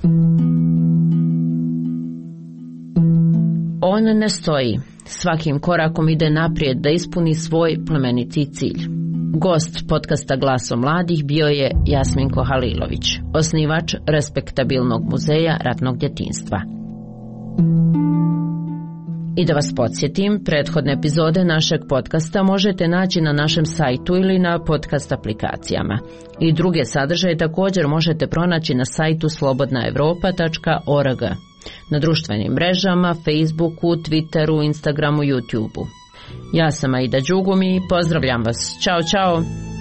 On ne stoji. Svakim korakom ide naprijed da ispuni svoj plemeniti cilj. Gost podcasta Glasom mladih bio je Jasminko Halilović, osnivač respektabilnog muzeja ratnog djetinjstva. I da vas podsjetim, prethodne epizode našeg podcasta možete naći na našem sajtu ili na podcast aplikacijama. I druge sadržaje također možete pronaći na sajtu slobodna evropa tačka org, na društvenim mrežama, Facebooku, Twitteru, Instagramu, YouTubeu. Ja sam Aida Đugum i pozdravljam vas. Ćao, čao!